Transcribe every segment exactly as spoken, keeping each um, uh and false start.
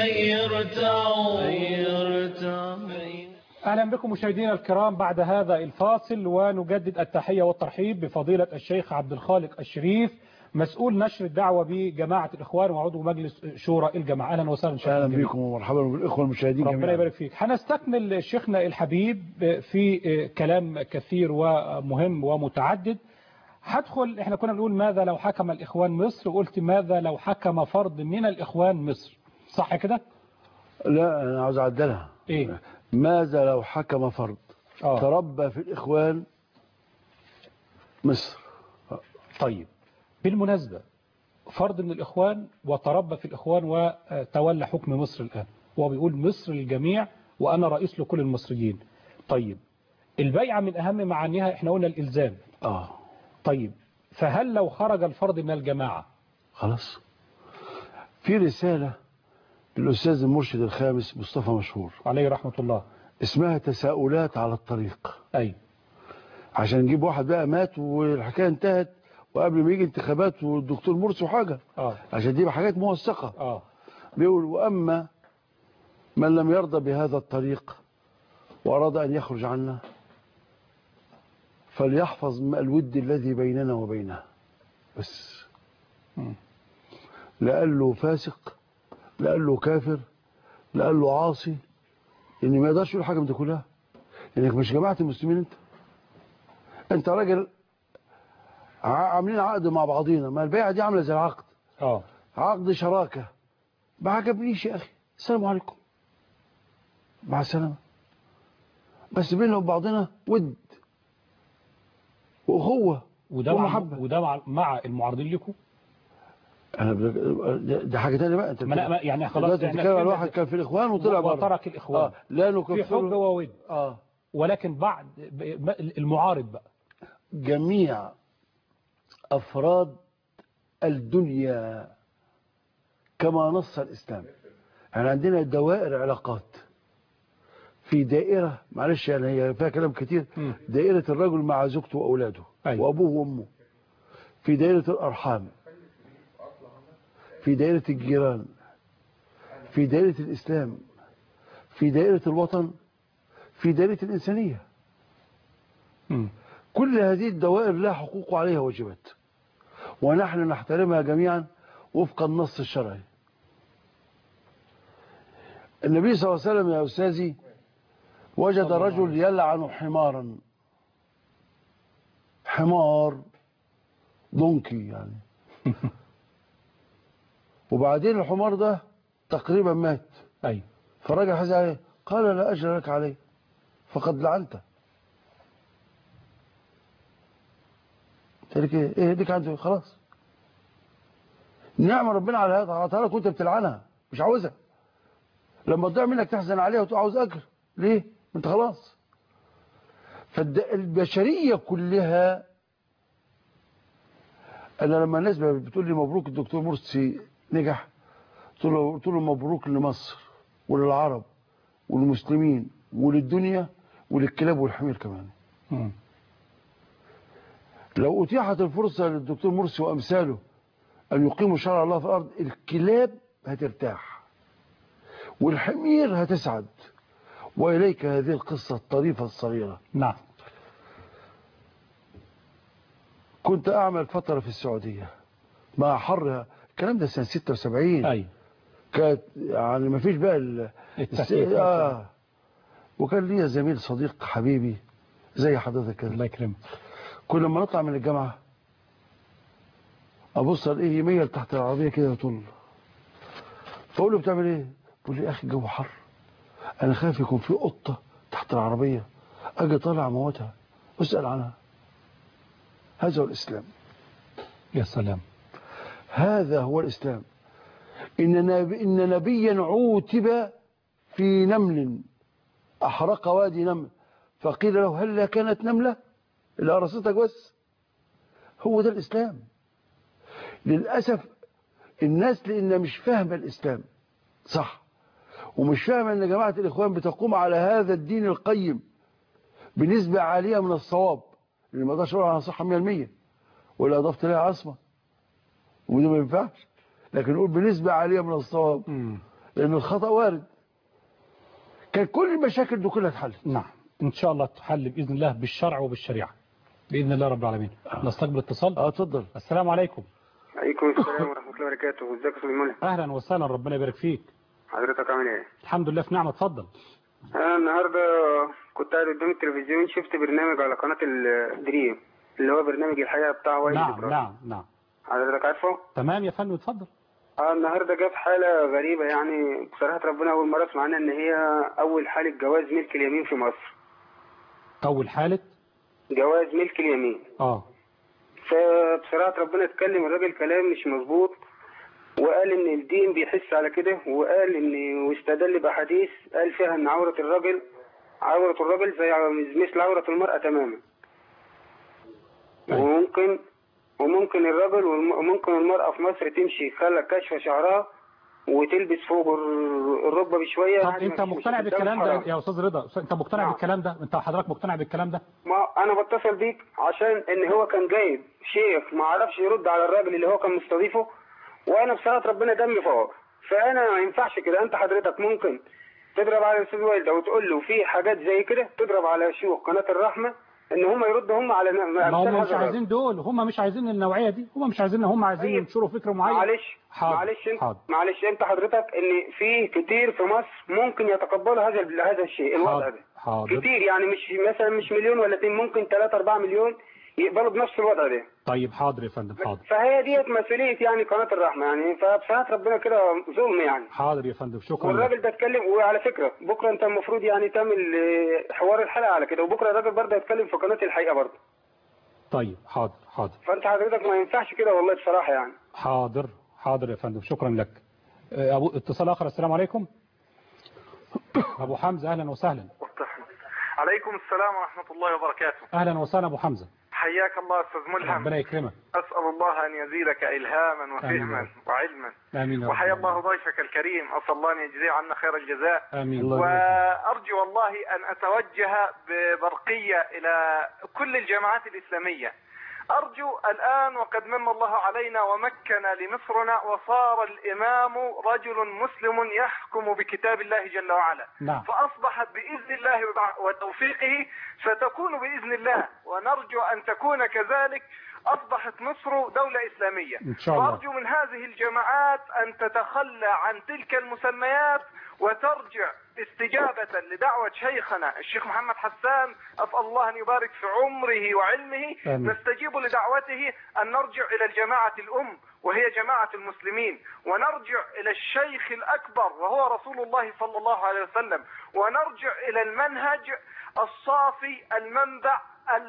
أهلا بكم مشاهدينا الكرام بعد هذا الفاصل، ونجدد التحية والترحيب بفضيلة الشيخ عبد الخالق الشريف مسؤول نشر الدعوة بجماعة الإخوان وعضو مجلس شورى الجماعة. أهلا وسهلا شيخ. أهلا بكم ومرحبا بالإخوة المشاهدين جميعا. ربنا يبارك فيك. هنستكمل شيخنا الحبيب في كلام كثير ومهم ومتعدد. هدخل، احنا كنا بنقول ماذا لو حكم الإخوان مصر، وقلت ماذا لو حكم فرد من الإخوان مصر، صح كده؟ لا أنا عاوز أعدلها. إيه؟ ماذا لو حكم فرد آه. تربى في الإخوان مصر. طيب بالمناسبة، فرد من الإخوان وتربى في الإخوان وتولى حكم مصر الآن، هو بيقول مصر للجميع وأنا رئيس لكل المصريين. طيب البيعة من أهم معانيها احنا قلنا الإلزام. آه. طيب فهل لو خرج الفرد من الجماعة خلاص؟ في رسالة للأستاذ المرشد الخامس مصطفى مشهور عليه رحمة الله اسمها تساؤلات على الطريق. أي عشان نجيب واحد بقى مات والحكاية انتهت وقبل ما يجي انتخابات والدكتور مرسي وحاجة. آه. عشان دي حاجات موثقة. آه. بيقول وأما من لم يرضى بهذا الطريق وأراد أن يخرج عنا فليحفظ الود الذي بيننا وبينه بس. لا قال له فاسق، لا قال له كافر، لا قال له عاصي، إن ما يقدرش يقول حاجة من دي كلها. إنك مش جماعة المسلمين. أنت أنت راجل عاملين عقد مع بعضينا، ما البيعة دي عاملة زي العقد. آه. عقد شراكة. ما عجبنيش يا أخي، السلام عليكم مع السلامة، بس بيننا وبعضنا ود وأخوة وده ومحبة. وده مع, مع المعارضين لكم. انا دي حاجه ثانيه بقى. انت ما يعني خلاص احنا بتتكلم على واحد كان في الاخوان وطلع بره وترك الاخوان. اه لا في حب وود. اه ولكن بعد المعارض بقى جميع افراد الدنيا كما نص الاسلام. احنا عندنا دوائر علاقات. في دائره، معلش يعني هي فيها كلام كتير، م. دائره الرجل مع زوجته واولاده. أيوة. وابوه وامه. في دائره الارحام، في دائرة الجيران، في دائرة الإسلام، في دائرة الوطن، في دائرة الإنسانية. م. كل هذه الدوائر لها حقوق وعليها واجبات، ونحن نحترمها جميعا وفق النص الشرعي. النبي صلى الله عليه وسلم يا أستاذي وجد رجل يلعن حمارا، حمار دونكي يعني وبعدين الحمار ده تقريبا مات. أي. فالراجل حزن عليه قال لا أجر لك عليه فقد لعنته. تقول ايه ايه ديك عنده خلاص. نعم ربنا على هذا عطاها لك وانت بتلعنها مش عاوزها. لما تضيع منك تحزن عليها وتقول عاوز اجر ليه؟ انت خلاص. فالبشريه كلها، انا لما الناس بتقول لي مبروك الدكتور مرسي نجح، قلت له مبروك لمصر وللعرب والمسلمين وللدنيا وللكلاب والحمير كمان. م. لو اتيحت الفرصه للدكتور مرسي وامثاله ان يقيموا شرع الله في الارض، الكلاب هترتاح والحمير هتسعد. واليك هذه القصه الطريفه الصغيره. نعم. كنت اعمل فتره في السعوديه مع حرها، الكلام ده سنه ستة وسبعين. اي. كانت يعني ما فيش بقى ال... آه. وكان لي زميل صديق حبيبي زي حضرتك كده، الله يكرمك، كل ما نطلع من الجامعه ابص الاقيه يميل تحت العربيه كده طول، فاقول له بتعمل ايه؟ بيقول لي يا اخي الجو حر، انا خايف يكون في قطه تحت العربيه اجي طالع موتها واسال عنها. هذا هو الاسلام. يا سلام. هذا هو الاسلام. ان نبي ان نبيا عوتب في نمل احرق وادي نمل فقيل له هل كانت نمله اللي قرصتك بس. هو ده الاسلام. للاسف الناس لان مش فاهمه الاسلام صح، ومش فاهمه ان جماعه الاخوان بتقوم على هذا الدين القيم بنسبه عاليه من الصواب، اللي ما اقدرش اقول عنها صح مية بالمية ولا اضفت لها عصمه وده ما ينفعش، لكن نقول بنسبه عاليه من الصواب. لأن الخطأ وارد. كان كل المشاكل دي كلها اتحلت. نعم إن شاء الله تحل بإذن الله بالشرع وبالشريعة بإذن الله رب العالمين. نستقبل اتصال. اه اتفضل. السلام عليكم. عليكم السلام ورحمة الله وبركاته. ازيك يا استاذ ملهم؟ أهلا وسهلا ربنا يبارك فيك. حضرتك عامل ايه؟ الحمد لله في نعمة. اتفضل. انا النهارده كنت قاعد قدام التلفزيون شفت برنامج على قناة الدريم اللي هو برنامج الحياة بتاع وائل نعم إبراهيم. نعم نعم. حضرتك عارفه؟ تمام يا فندم اتفضل. اه النهارده جاب حالة غريبة يعني بصراحة ربنا أول مرة أسمع عنها إن هي أول حالة جواز ملك اليمين في مصر. أول حالة جواز ملك اليمين. اه. فبصراحة ربنا اتكلم الراجل كلام مش مظبوط، وقال ان الدين بيحس على كده، وقال ان واستدل باحاديث قال فيها ان عورة الرجل عورة الرجل زي مثل عورة المرأة تماما. أيوة. وممكن وممكن الرجل وممكن المرأة في مصر تمشي خلى كشف شعرها وتلبس فوق الركبة بشوية. طب انت مقتنع بالكلام ده يا استاذ رضا؟ انت مقتنع نعم. بالكلام ده؟ انت حضرتك مقتنع بالكلام ده؟ ما انا بتصل بيك عشان ان هو كان جايب شيخ ما عرفش يرد على الراجل اللي هو كان مستضيفه، وانا بصراحه ربنا دمي فوق. فانا ما ينفعش كده. انت حضرتك ممكن تضرب على الاستاذ وائل ده وتقول له في حاجات زي كده، تضرب على شيوخ قناه الرحمه ان هم يردوا هم على ما هم مش عايزين دول، هم مش عايزين النوعيه دي، هم مش عايزين، هم عايزين طيب. ينشروا فكر معين. معلش حاضر. معلش انت حاضر. معلش انت حضرتك ان في كتير في مصر ممكن يتقبلوا هذا هذا الشيء الوضع حاضر. ده. حاضر. كتير يعني مش مثلا مش مليون ولا اتنين، ممكن ثلاثة أربعة مليون يقبلوا بنفس الوضع ده. طيب حاضر يا فندم. حاضر. فهي ديت مسؤوليه يعني قناه الرحمه يعني، فبصراحه ربنا كده ظلم يعني. حاضر يا فندم شكرا. والراجل ده اتكلم، وعلى فكره بكره انت المفروض يعني تعمل حوار الحلقه على كده، وبكره الراجل برضه هيتكلم في قناه الحقيقه برضه. طيب حاضر. حاضر. فانت حضرتك ما ينفعش كده والله بصراحه يعني. حاضر. حاضر يا فندم شكرا لك. ابو اتصال اخر. السلام عليكم. ابو حمزه اهلا وسهلا. عليكم السلام ورحمة الله وبركاته. اهلا وسهلا ابو حمزه. حياك الله أستاذ ملهم. ربنا يكرمك. أسأل الله أن يزيدك إلهاما وفهما آمين. وعلما. آمين. وحيا الله ضيفك الكريم، أسأل الله أن يجزيه عنا خير الجزاء. آمين. وأرجو والله أن أتوجه ببرقية إلى كل الجماعات الإسلامية. أرجو الآن وقد من الله علينا ومكن لمصرنا وصار الإمام رجل مسلم يحكم بكتاب الله جل وعلا. نعم. فأصبحت بإذن الله وتوفيقه ستكون بإذن الله، ونرجو أن تكون كذلك. أصبحت مصر دولة إسلامية. إن شاء الله. فأرجو من هذه الجماعات أن تتخلى عن تلك المسميات وترجع استجابة لدعوة شيخنا الشيخ محمد حسان، أسأل الله أن يبارك في عمره وعلمه. آمين. نستجيب لدعوته أن نرجع إلى الجماعة الأم وهي جماعة المسلمين، ونرجع إلى الشيخ الأكبر وهو رسول الله صلى الله عليه وسلم، ونرجع إلى المنهج الصافي المنبع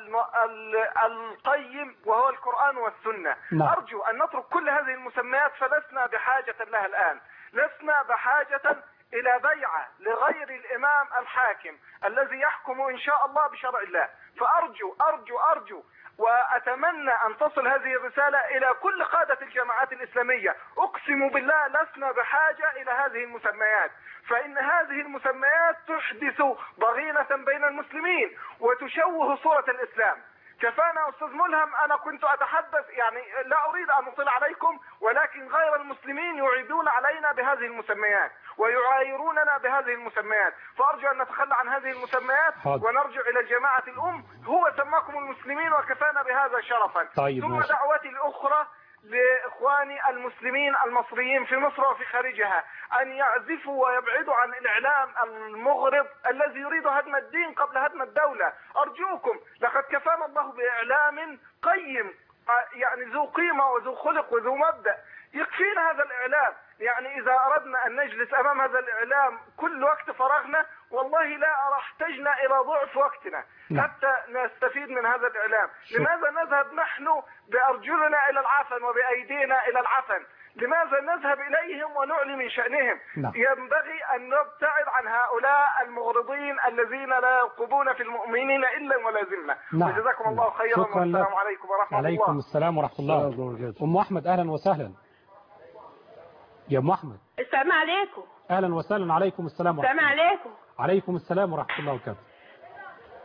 القيم وهو القرآن والسنة. نعم. أرجو أن نترك كل هذه المسميات، فلسنا بحاجة لها الآن. لسنا بحاجة إلى بيعة لغير الإمام الحاكم الذي يحكم إن شاء الله بشرع الله. فأرجو أرجو أرجو وأتمنى أن تصل هذه الرسالة إلى كل قادة الجماعات الإسلامية. أقسم بالله لسنا بحاجة إلى هذه المسميات، فإن هذه المسميات تحدث ضغينة بين المسلمين وتشوه صورة الإسلام. كفانا أستاذ ملهم، أنا كنت أتحدث يعني لا أريد أن أطيل عليكم، ولكن غير المسلمين يعيدون علينا بهذه المسميات ويعايروننا بهذه المسميات. فأرجو أن نتخلى عن هذه المسميات حاضر. ونرجع إلى الجماعة الأم. هو سماكم المسلمين وكفانا بهذا شرفا. طيب ثم ماشي. دعوتي الأخرى لإخواني المسلمين المصريين في مصر وفي خارجها أن يعزفوا ويبعدوا عن الإعلام المغرض الذي يريد هدم الدين قبل هدم الدولة. أرجوكم، لقد كفانا الله بإعلام قيم يعني ذو قيمة وذو خلق وذو مبدأ. يكفينا هذا الإعلام. يعني إذا أردنا أن نجلس أمام هذا الإعلام كل وقت فراغنا والله لا احتجنا إلى ضعف وقتنا. نعم. حتى نستفيد من هذا الإعلام. شو. لماذا نذهب نحن بأرجلنا إلى العفن وبأيدينا إلى العفن؟ لماذا نذهب إليهم ونعلي من شأنهم؟ نعم. ينبغي أن نبتعد عن هؤلاء المغرضين الذين لا يرقبون في المؤمنين إلا ولا ذمة. نعم. وجزاكم الله خيرا والسلام عليكم ورحمة الله. عليكم السلام ورحمة الله وبركاته. أم أحمد أهلا وسهلا. يا أم أحمد. السلام عليكم. أهلا وسهلا. عليكم السلام ورحمة الله. السلام عليكم. عليكم السلام ورحمة الله وبركاته.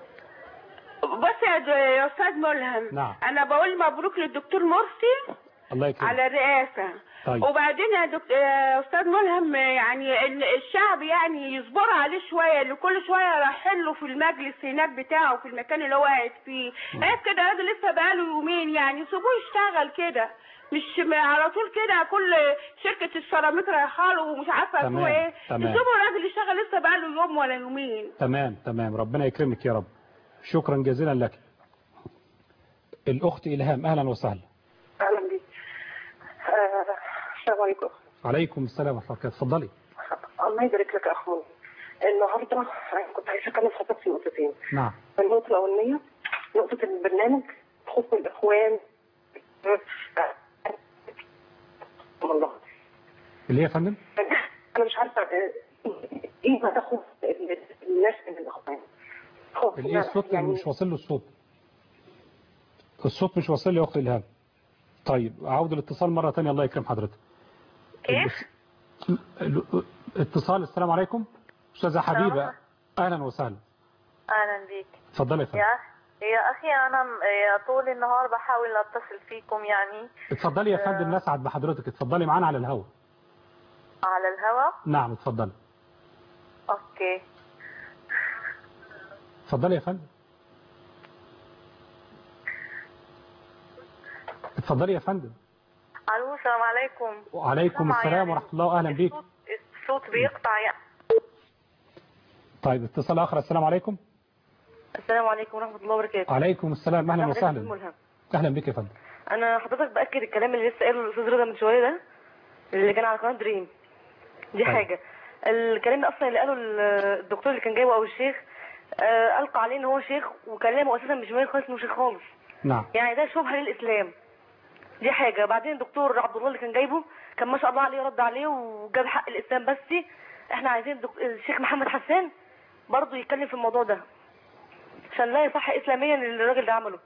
بص يا أستاذ ملهم. نعم. أنا بقول مبروك للدكتور مرسي الله يكرمك. على الرئاسة. طيب. وبعدين يا دكتور يا استاذ ملهم، يعني ال- الشعب يعني يصبر عليه شويه، اللي كل شويه رايحين له في المجلس هناك بتاعه في المكان اللي هو قاعد فيه، قاعد كده راجل لسه بقاله يومين، يعني سيبوه يشتغل كده، مش م- على طول كده كل شركه السيراميك رايحه له ومش عارفه تمام، هو ايه. تمام. سيبوا الراجل يشتغل لسه بقاله يوم ولا يومين. تمام تمام، ربنا يكرمك يا رب. شكرا جزيلا لك. الأخت إلهام، أهلا وسهلا. اهلا بيك. آه، السلام عليكم. عليكم السلام ورحمة الله وبركاته، اتفضلي. الله يبارك لك يا اخوي. النهارده أنا كنت عايزه اتكلم حضرتك في نقطتين. نعم. النقطه الاولانيه نقطه البرنامج تخص الاخوان. والله اللي هي يا فندم؟ انا مش عارفه آه، ايه ما تاخد الناس من الاخوان. خلاص، اللي هي الصوت يعني مش واصل له الصوت. الصوت مش واصل لي يا أخت إلهام. طيب أعود الاتصال مرة ثانية، الله يكرم حضرتك. كيف؟ اتصال. السلام عليكم أستاذة حبيبة، أهلا وسهلا. اهلا بيك. اتفضلي يا فندم. يا يا اخي انا م- يا طول النهار بحاول اتصل فيكم يعني. اتفضلي يا فندم، نسعد بحضرتك، اتفضلي معانا على الهواء. على الهوا. نعم اتفضلي. اوكي. اتفضلي يا فندم. اتفضلي يا فندم. الو السلام عليكم. وعليكم سمع السلام يعني ورحمة الله، أهلا بيك. الصوت, الصوت بيقطع يعني. طيب اتصال آخر. السلام عليكم. السلام عليكم ورحمه الله وبركاته. عليكم السلام، أهلا حضرتك وسهلا. ملهم. أهلا بك يا فندم. انا حضرتك باكد الكلام اللي لسه قاله الاستاذ رضا من شويه ده، اللي كان على قناه دريم دي. طيب. حاجه الكلام ده اصلا اللي قاله الدكتور اللي كان جايبه او الشيخ آه، القى عليه ان هو شيخ، وكلامه اساسا مش باين خالص انه شيخ خالص. نعم. يعني ده شبهه للاسلام. دي حاجه. بعدين الدكتور عبد الله اللي كان جايبه كان ما شاء الله عليه رد عليه وجاب حق الاسلام، بس احنا عايزين دك... الشيخ محمد حسان برضه يتكلم في الموضوع ده عشان لا يصح اسلاميا اللي الراجل ده عمله.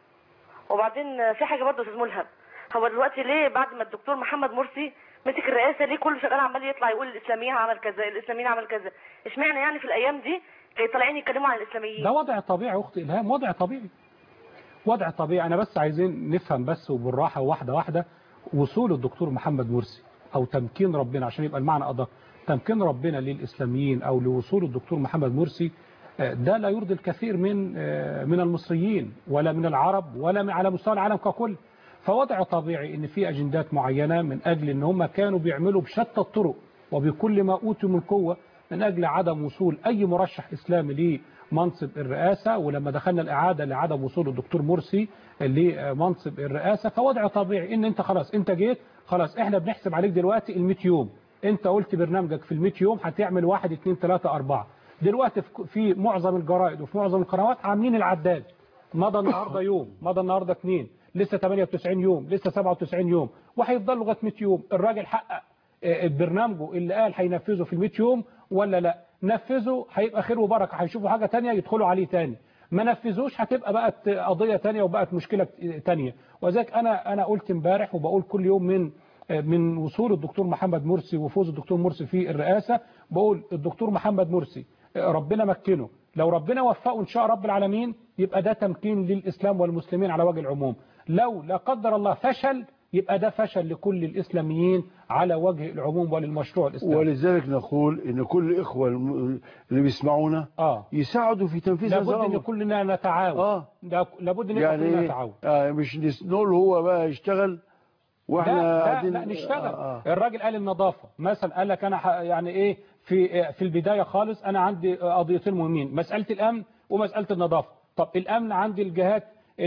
وبعدين في حاجه برضه يا استاذ ملهم، هو دلوقتي ليه بعد ما الدكتور محمد مرسي مسك الرئاسه ليه كل شغال عمال يطلع يقول الاسلاميين عمل كذا الاسلاميين عمل كذا؟ اشمعنى يعني في الايام دي كانوا طالعين يتكلموا عن الاسلاميين؟ ده وضع طبيعي أخت إلهام، وضع طبيعي، وضع طبيعي. أنا بس عايزين نفهم بس وبالراحة واحدة واحدة وصول الدكتور محمد مرسي أو تمكين ربنا، عشان يبقى المعنى أدق، تمكين ربنا للإسلاميين أو لوصول الدكتور محمد مرسي، ده لا يرضي الكثير من من المصريين ولا من العرب ولا من على مستوى العالم ككل. فوضع طبيعي ان في اجندات معينة من اجل ان هم كانوا بيعملوا بشتى الطرق وبكل ما اوتوا من قوة من اجل عدم وصول اي مرشح اسلامي لمنصب الرئاسة. ولما دخلنا الاعادة لعدم وصول الدكتور مرسي لمنصب الرئاسة، فوضع طبيعي ان انت خلاص انت جيت، خلاص احنا بنحسب عليك دلوقتي المية يوم، انت قلت برنامجك في المية يوم هتعمل واحد اتنين تلاتة اربعة. دلوقتي في معظم الجرائد وفي معظم القنوات عاملين العداد، مضى النهارده يوم، مضى النهارده اثنين، لسه ثمانية وتسعين يوم، لسه سبعة وتسعين يوم، وهيفضل لغايه مية يوم. الراجل حقق برنامجه اللي قال هينفذه في المية يوم ولا لا؟ نفذه هيبقى خير وبركه، هيشوفوا حاجه ثانيه يدخلوا عليه ثاني. ما نفذوش هتبقى بقت قضيه ثانيه وبقت مشكله ثانيه. وذلك انا انا قلت امبارح وبقول كل يوم من من وصول الدكتور محمد مرسي وفوز الدكتور مرسي في الرئاسه، بقول الدكتور محمد مرسي ربنا مكنه، لو ربنا وفقه ان شاء رب العالمين يبقى ده تمكين للاسلام والمسلمين على وجه العموم. لو لا قدر الله فشل يبقى ده فشل لكل الاسلاميين على وجه العموم وللمشروع الاسلامي. ولذلك نقول ان كل الاخوه اللي بيسمعونا آه. يساعدوا في تنفيذ هذا لابد الامر. ان كلنا نتعاون. اه لابد ان يعني كلنا نتعاون. آه مش نقول هو بقى يشتغل واحنا لا لا, قاعدين. لا نشتغل. آه آه. الراجل قال النظافه مثلا، قال لك انا يعني ايه في في البدايه خالص انا عندي قضيتين مهمين، مساله الامن ومساله النظافه. طب الامن عندي الجهات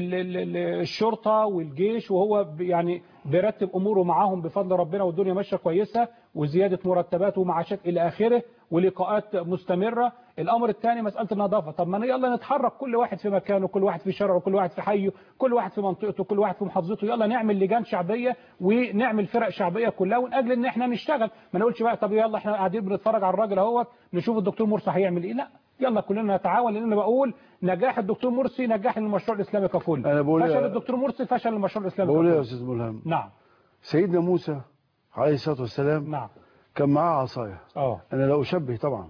الشرطه والجيش، وهو يعني بيرتب اموره معاهم بفضل ربنا والدنيا ماشيه كويسه وزياده مرتبات ومعاشات الى اخره ولقاءات مستمره. الامر الثاني مساله النظافه. طب ما يلا نتحرك كل واحد في مكانه، كل واحد في شارعه، كل واحد في حيه، كل واحد في منطقته، كل واحد في محافظته، يلا نعمل لجان شعبيه ونعمل فرق شعبيه كلها ونأجل ان احنا نشتغل. ما نقولش بقى طب يلا احنا قاعدين بنتفرج على الراجل اهوت نشوف الدكتور مرسي هيعمل ايه. لا، يلا كلنا نتعاون، لان انا بقول نجاح الدكتور مرسي نجاح للمشروع الاسلامي ككل. أنا بقول فشل الدكتور مرسي فشل المشروع الاسلامي بقول ككل. يا استاذ ملهم، نعم. سيدنا موسى عليه الصلاه والسلام نعم كان معاه عصايه. اه انا لو اشبه طبعا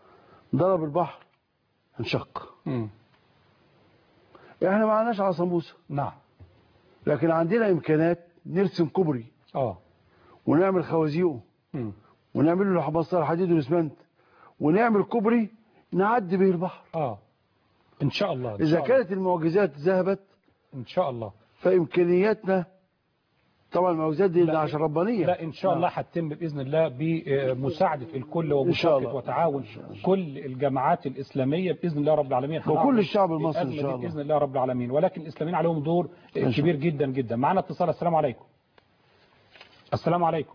ضرب البحر انشق. امم احنا ما عندناش عصا موسى، نعم لكن عندنا امكانات نرسم كوبري اه ونعمل خوازيقه مم. ونعمل له مسار حديد والاسمنت ونعمل كوبري نعدي به البحر. اه ان شاء الله إن إذا شاء الله. كانت المعجزات ذهبت ان شاء الله فإمكانياتنا طبعا المعجزات دي لا عشان ربانية. لا ان شاء الله هتتم باذن الله بمساعده الكل ومشاركه وتعاون كل الجماعات الاسلاميه باذن الله رب العالمين وكل الشعب المصري ان شاء الله باذن الله رب العالمين. ولكن الاسلاميين عليهم دور كبير جدا جدا. معنا اتصال. السلام عليكم. السلام عليكم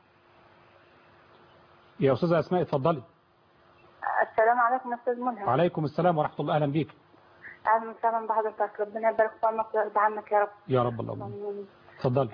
يا استاذه اسماء اتفضلي. السلام عليكم استاذ ملهم. وعليكم السلام ورحمه الله. اهلا بيك. اهلا وسهلا بحضرتك. ربنا يبارك في عمرك ويرضى عنك يا رب. يا رب اللهم اتفضلي.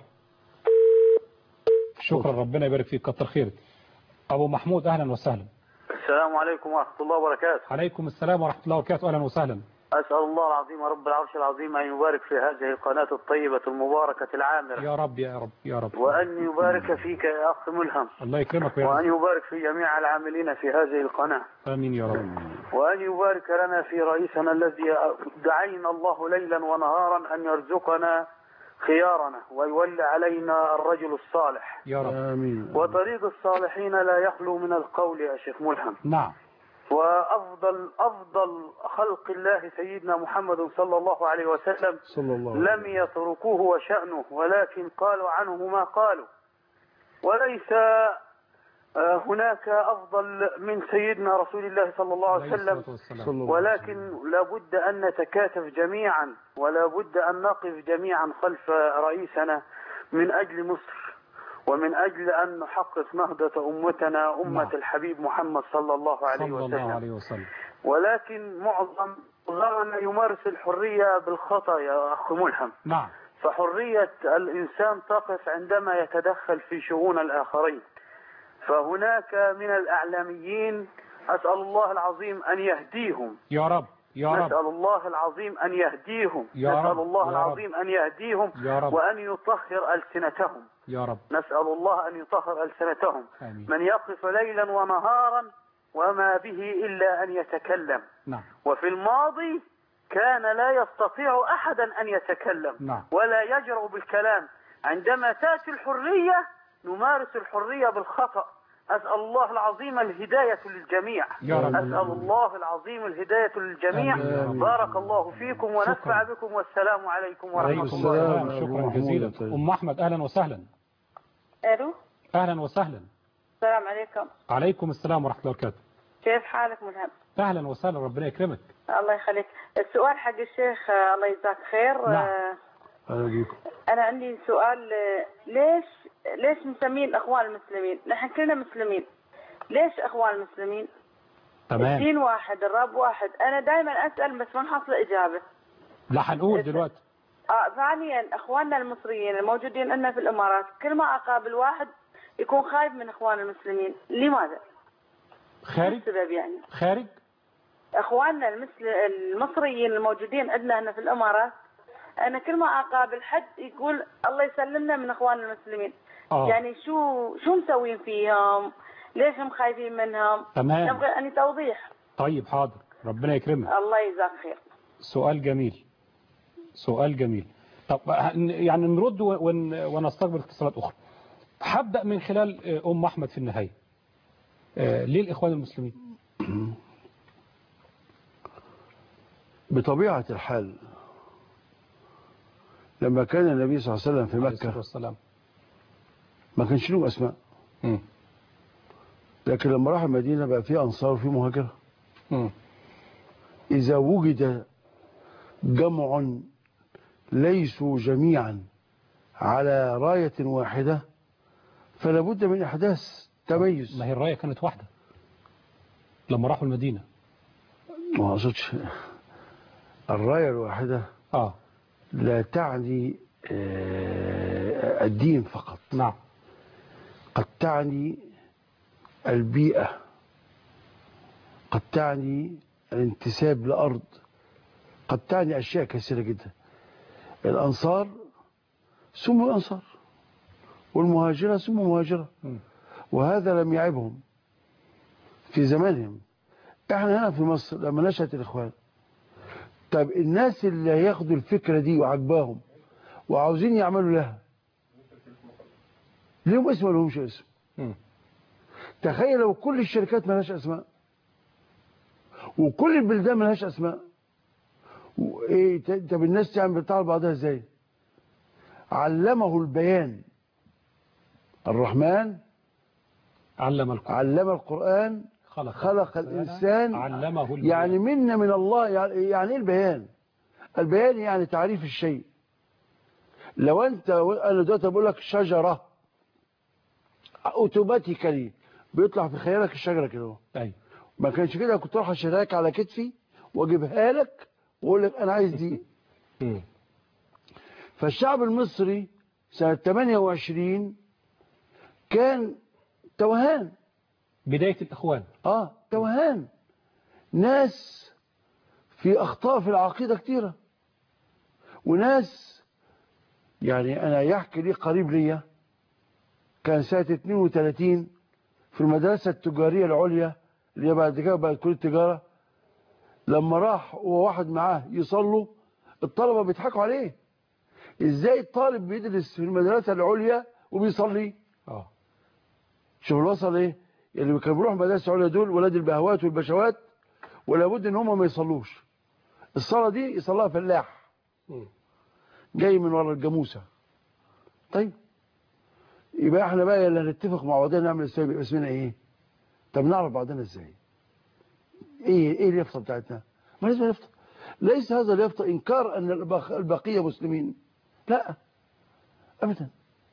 شكرا ربنا يبارك فيك كتر خيرك. ابو محمود اهلا وسهلا. السلام عليكم ورحمه الله وبركاته. عليكم السلام ورحمه الله وبركاته. اهلا وسهلا. اسال الله العظيم رب العرش العظيم ان يبارك في هذه القناه الطيبه المباركه العامره. يا رب يا رب يا رب. وان يبارك فيك يا اخ ملهم. الله يكرمك يا رب. وان يبارك في جميع العاملين في هذه القناه. امين يا رب. وان يبارك لنا في رئيسنا الذي دعينا الله ليلا ونهارا ان يرزقنا خيارنا ويولي علينا الرجل الصالح يا رب. آمين. وطريق الصالحين لا يخلو من القول يا شيخ ملهم. نعم. وأفضل أفضل خلق الله سيدنا محمد صلى الله عليه وسلم صلى الله عليه لم يتركوه وشأنه ولكن قالوا عنه ما قالوا. وليس هناك أفضل من سيدنا رسول الله صلى الله عليه وسلم، ولكن لابد أن نتكاتف جميعا ولا بد أن نقف جميعا خلف رئيسنا من أجل مصر ومن أجل أن نحقق نهضة أمتنا أمة نعم. الحبيب محمد صلى الله عليه صلى وسلم. الله عليه وسلم. ولكن معظم معظمنا يمارس الحرية بالخطأ يا أخ ملهم. نعم. فحرية الإنسان تقف عندما يتدخل في شؤون الآخرين. فهناك من الأعلاميين أسأل الله العظيم أن يهديهم يا رب يا رب. نسأل الله العظيم أن يهديهم يا نسأل رب. الله يا العظيم أن يهديهم يا رب. وأن يطهر ألسنتهم يا رب. نسأل الله أن يطهر ألسنتهم. آمين. من يقف ليلا ونهارا وما به إلا أن يتكلم. نعم. وفي الماضي كان لا يستطيع أحدا أن يتكلم نعم. ولا يجرؤ بالكلام. عندما تأتي الحرية نمارس الحرية بالخطأ. أسأل الله العظيم الهداية للجميع. يا رب. أسأل الله العظيم الهداية للجميع. آمين. بارك الله فيكم ونفع بكم والسلام عليكم ورحمة الله وبركاته. شكرا جزيلا. أم أحمد أهلا وسهلا. الو أهلا وسهلا. السلام عليكم. عليكم السلام ورحمة الله وبركاته. كيف حالك ملهم؟ أهلا وسهلا ربنا يكرمك. الله يخليك. السؤال حق الشيخ الله يجزاك خير. نعم. أنا عندي سؤال. ليش ليش مسمين أخوان المسلمين؟ نحن كلنا مسلمين. ليش أخوان المسلمين؟ تمام. الدين واحد الرب واحد. أنا دائما أسأل بس ما نحصل إجابة. لا هنقول دلوقتي. آه ثانيا أخواننا المصريين الموجودين عندنا في الإمارات كل ما أقابل واحد يكون خايف من أخوان المسلمين. لماذا؟ خارج؟ السبب يعني خارج؟ أخواننا المسل... المصريين الموجودين عندنا هنا في الإمارات أنا كل ما أقابل حد يقول الله يسلمنا من أخوان المسلمين. آه. يعني شو شو مسوين فيهم؟ ليش هم خايفين منهم؟ تمام. نبغى أني توضيح. طيب حاضر ربنا يكرمك. الله يجزاك خير. سؤال جميل. سؤال جميل. طب يعني نرد ون... ونستقبل اتصالات أخرى. هبدأ من خلال أم أحمد في النهاية. آه ليه الإخوان المسلمين؟ بطبيعة الحال لما كان النبي صلى الله عليه وسلم في مكة والسلام. ما كانش له أسماء. م. لكن لما راح المدينة بقى فيه أنصار وفيه مهاجرة. م. إذا وجد جمع ليسوا جميعا على راية واحدة فلا بد من إحداث تميز. ما هي الراية كانت واحدة لما راحوا المدينة. ما أقصدش الراية الواحدة آه. لا تعني الدين فقط. نعم. قد تعني البيئة، قد تعني الانتساب لأرض، قد تعني أشياء كثيرة جدا. الأنصار سموا أنصار والمهاجرة سموا مهاجرة، وهذا لم يعبهم في زمانهم. احنا هنا في مصر لما نشأت الإخوان، طب الناس اللي هياخدوا الفكرة دي وعجباهم وعاوزين يعملوا لها ليهم اسم ولا لهمش اسم؟ م. تخيل لو كل الشركات ما لهاش اسماء وكل البلدان ما لهاش اسماء، وايه طب الناس تعمل بتاع بعضها ازاي؟ علمه البيان. الرحمن علم القرآن علم القرآن خلق, خلق الإنسان علمه البيان. يعني منا من الله. يعني ايه البيان؟ البيان يعني تعريف الشيء. لو انت انا دلوقتي بقول لك شجره اوتوماتيكالي بيطلع في خيالك الشجره كده. ايوه ما كانش كده كنت اروح اشتريها على كتفي واجيبها لك واقول لك انا عايز دي. فالشعب المصري سنه ثمانية وعشرين كان توهان. بدايه الاخوان. اه توهان. ناس في اخطاء في العقيده كتيره، وناس يعني انا يحكي لي قريب ليا كان سنه اثنين وثلاثين في المدرسه التجاريه العليا اللي هي بعد كده بقت كليه التجاره، لما راح وواحد معاه يصلوا الطلبه بيضحكوا عليه. ازاي الطالب بيدرس في المدرسه العليا وبيصلي؟ اه شوف الوصل ايه. اللي كانوا بيروحوا المدارس العليا دول ولاد البهوات والبشوات ولا بد ان هم ما يصلوش. الصلاه دي يصليها فلاح جاي من ورا الجاموسه. طيب يبقى احنا بقى اللي هنتفق مع بعضنا نعمل ازاي؟ يبقى اسمنا ايه؟ طب نعرف بعضنا ازاي؟ ايه ايه اليافطه بتاعتنا؟ ما لازم يافطه. ليس هذا اليافطه انكار ان البقيه مسلمين، لا ابدا.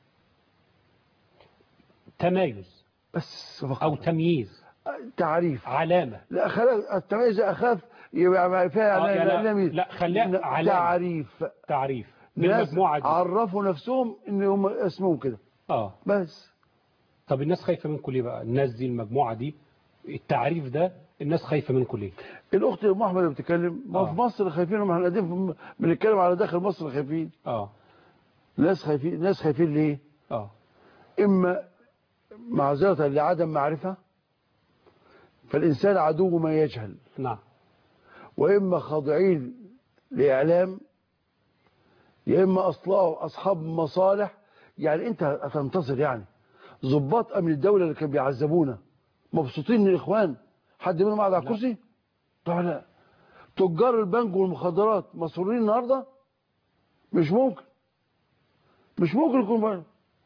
تمايز بس فقط. او تمييز، تعريف، علامه. لا خلاص التمييز اخاف يبقى فيها آه يعني لا, لا خليها علامه. تعريف تعريف ناس بالمجموعه دي عرفوا نفسهم ان هم اسمهم كده. اه بس. طب الناس خايفه منكم ليه بقى؟ الناس دي المجموعه دي التعريف ده الناس خايفه منكم ليه؟ الاخت ام احمد اللي بتتكلم ما آه. في مصر خايفين، ما احنا قاعدين بنتكلم على داخل مصر خايفين. اه ناس خايفين. ناس خايفين ليه؟ اه اما معذره لعدم معرفه، فالانسان عدو ما يجهل. نعم. واما خاضعين لاعلام، يا اما اصلا اصحاب مصالح. يعني انت هتنتصر يعني ضباط امن الدوله اللي كانوا بيعذبونا مبسوطين من الاخوان؟ حد منهم قاعد على الكرسي؟ طبعا لا. تجار البنك والمخدرات مسرورين النهارده؟ مش ممكن. مش ممكن يكون بقى.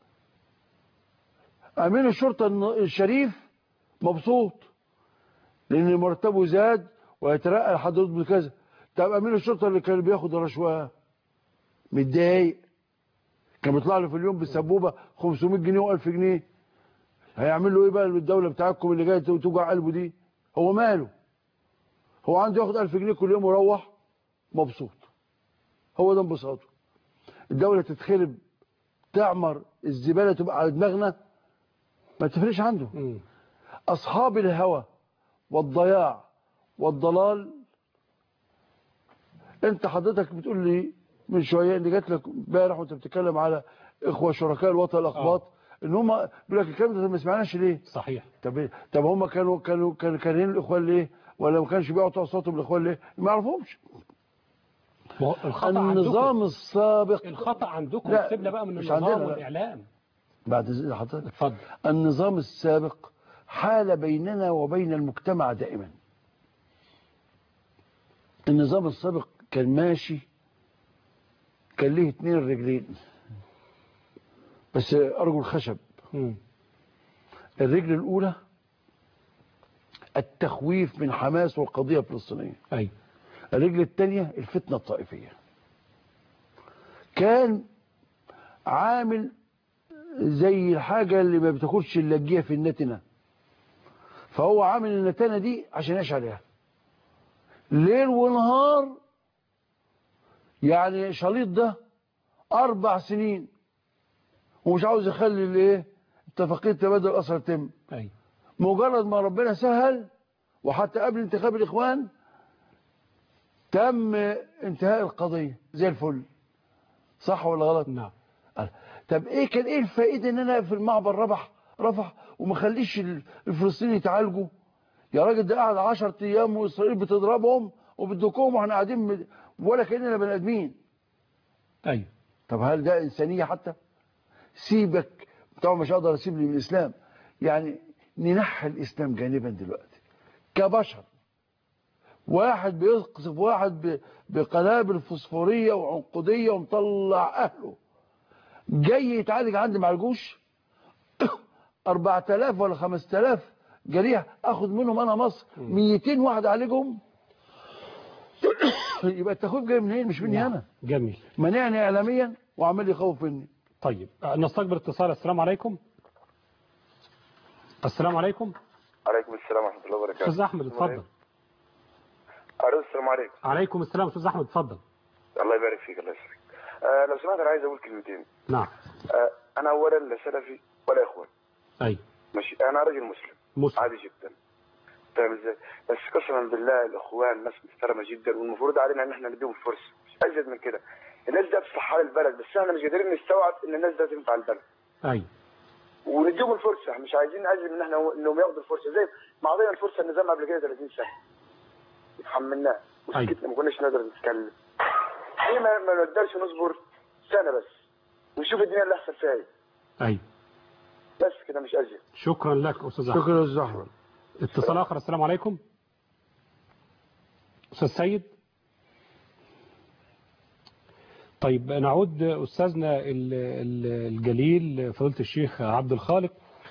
امين الشرطه الشريف مبسوط لان مرتبه زاد ويترقى لحد رتبه كذا. طب امين الشرطه اللي كان بياخد رشوه متضايق، كان بيطلع له في اليوم بالسبوبه خمسمائة جنيه وألف جنيه، هيعمل له ايه بقى الدوله بتاعتكم اللي جايه توجع قلبه دي؟ هو ماله؟ هو عنده ياخد ألف جنيه كل يوم ويروح مبسوط. هو ده انبساطه. الدوله تتخرب تعمر الزباله تبقى على دماغنا ما تفرقش عنده. م. اصحاب الهوى والضياع والضلال. انت حضرتك بتقول لي من شويه ان جات لك امبارح وانت بتتكلم على اخوه شركاء الوطن الاقباط آه. ان هم بيقول لك الكلام ده ما سمعناش ليه؟ صحيح. طب طب هم كانوا كانوا كانوا كارهين الاخوان ليه؟ ولا ما كانش بيعطوا اصواتهم للاخوان ليه؟ ما يعرفهمش. الخطا النظام عندكم. السابق الخطا عندكم. سيبنا بقى من النظام والاعلام. بعد اذن حضرتك اتفضل. النظام السابق حال بيننا وبين المجتمع دائما. النظام السابق كان ماشي كان ليه اتنين رجلين بس ارجل خشب. م. الرجل الاولى التخويف من حماس والقضيه الفلسطينيه. ايوه. الرجل الثانيه الفتنه الطائفيه. كان عامل زي الحاجه اللي ما بتاخدش اللاجيه في النتنه، فهو عامل النتنه دي عشان يعيش عليها ليل ونهار. يعني شليط ده اربع سنين ومش عاوز يخلي الايه اتفاقيه تبادل الاسرى تتم. ايوه. مجرد ما ربنا سهل وحتى قبل انتخاب الاخوان تم انتهاء القضيه زي الفل. صح ولا غلط؟ نعم. طب ايه كان ايه الفائده ان انا في المعبر رفح رفح وما خليش الفلسطينيين يتعالجوا؟ يا راجل ده قاعد عشرة ايام واسرائيل بتضربهم وبتدكهم واحنا قاعدين ولا كاننا بني ادمين. ايوه. طب هل ده انسانيه حتى؟ سيبك طبعا مش هقدر اسيب لي من الاسلام، يعني ننحي الاسلام جانبا دلوقتي كبشر. واحد بيقذف واحد بقنابل فوسفوريه وعنقوديه ومطلع اهله، جاي يتعالج عندي مع الجوش أربعة آلاف ولا خمسة آلاف جريح، اخد منهم انا مصر مئتين واحد اعالجهم. يبقى التخويف جاي منين؟ مش مني انا. جميل. منعني اعلاميا وعمال يخوف مني. طيب نستقبل اتصال. السلام عليكم. السلام عليكم. عليكم السلام ورحمه الله وبركاته. استاذ احمد اتفضل. الو السلام عليكم. عليكم السلام استاذ احمد اتفضل. الله يبارك فيك. الله يسلمك. آه لو سمحت انا عايز اقول كلمتين. نعم. آه انا اولا لا سلفي ولا اخوان. ايوه ماشي، انا راجل مسلم مسلم عادي جدا، فاهم ازاي؟ بس قسما بالله الاخوان ناس محترمه جدا، والمفروض علينا ان احنا نديهم فرصه مش ازيد من كده. الناس دي هتصلح حال البلد، بس احنا مش قادرين نستوعب ان الناس دي تنفع البلد. ايوه ونديهم الفرصه، احنا مش عايزين ازيد من احنا انهم ياخدوا الفرصه زي ما عطينا الفرصه النظام قبل كده ثلاثين سنه اتحملناه وسكتنا، ما كناش نقدر نتكلم. ليه ما ما نقدرش نصبر سنه بس ونشوف الدنيا اللي هيحصل فيها ايه؟ ايوه بس كده مش ازيد. شكرا لك استاذ احمد. شكرا يا استاذ احمد. اتصال اخر. السلام عليكم. استاذ سيد. طيب نعود استاذنا الجليل فضيله الشيخ عبد الخالق.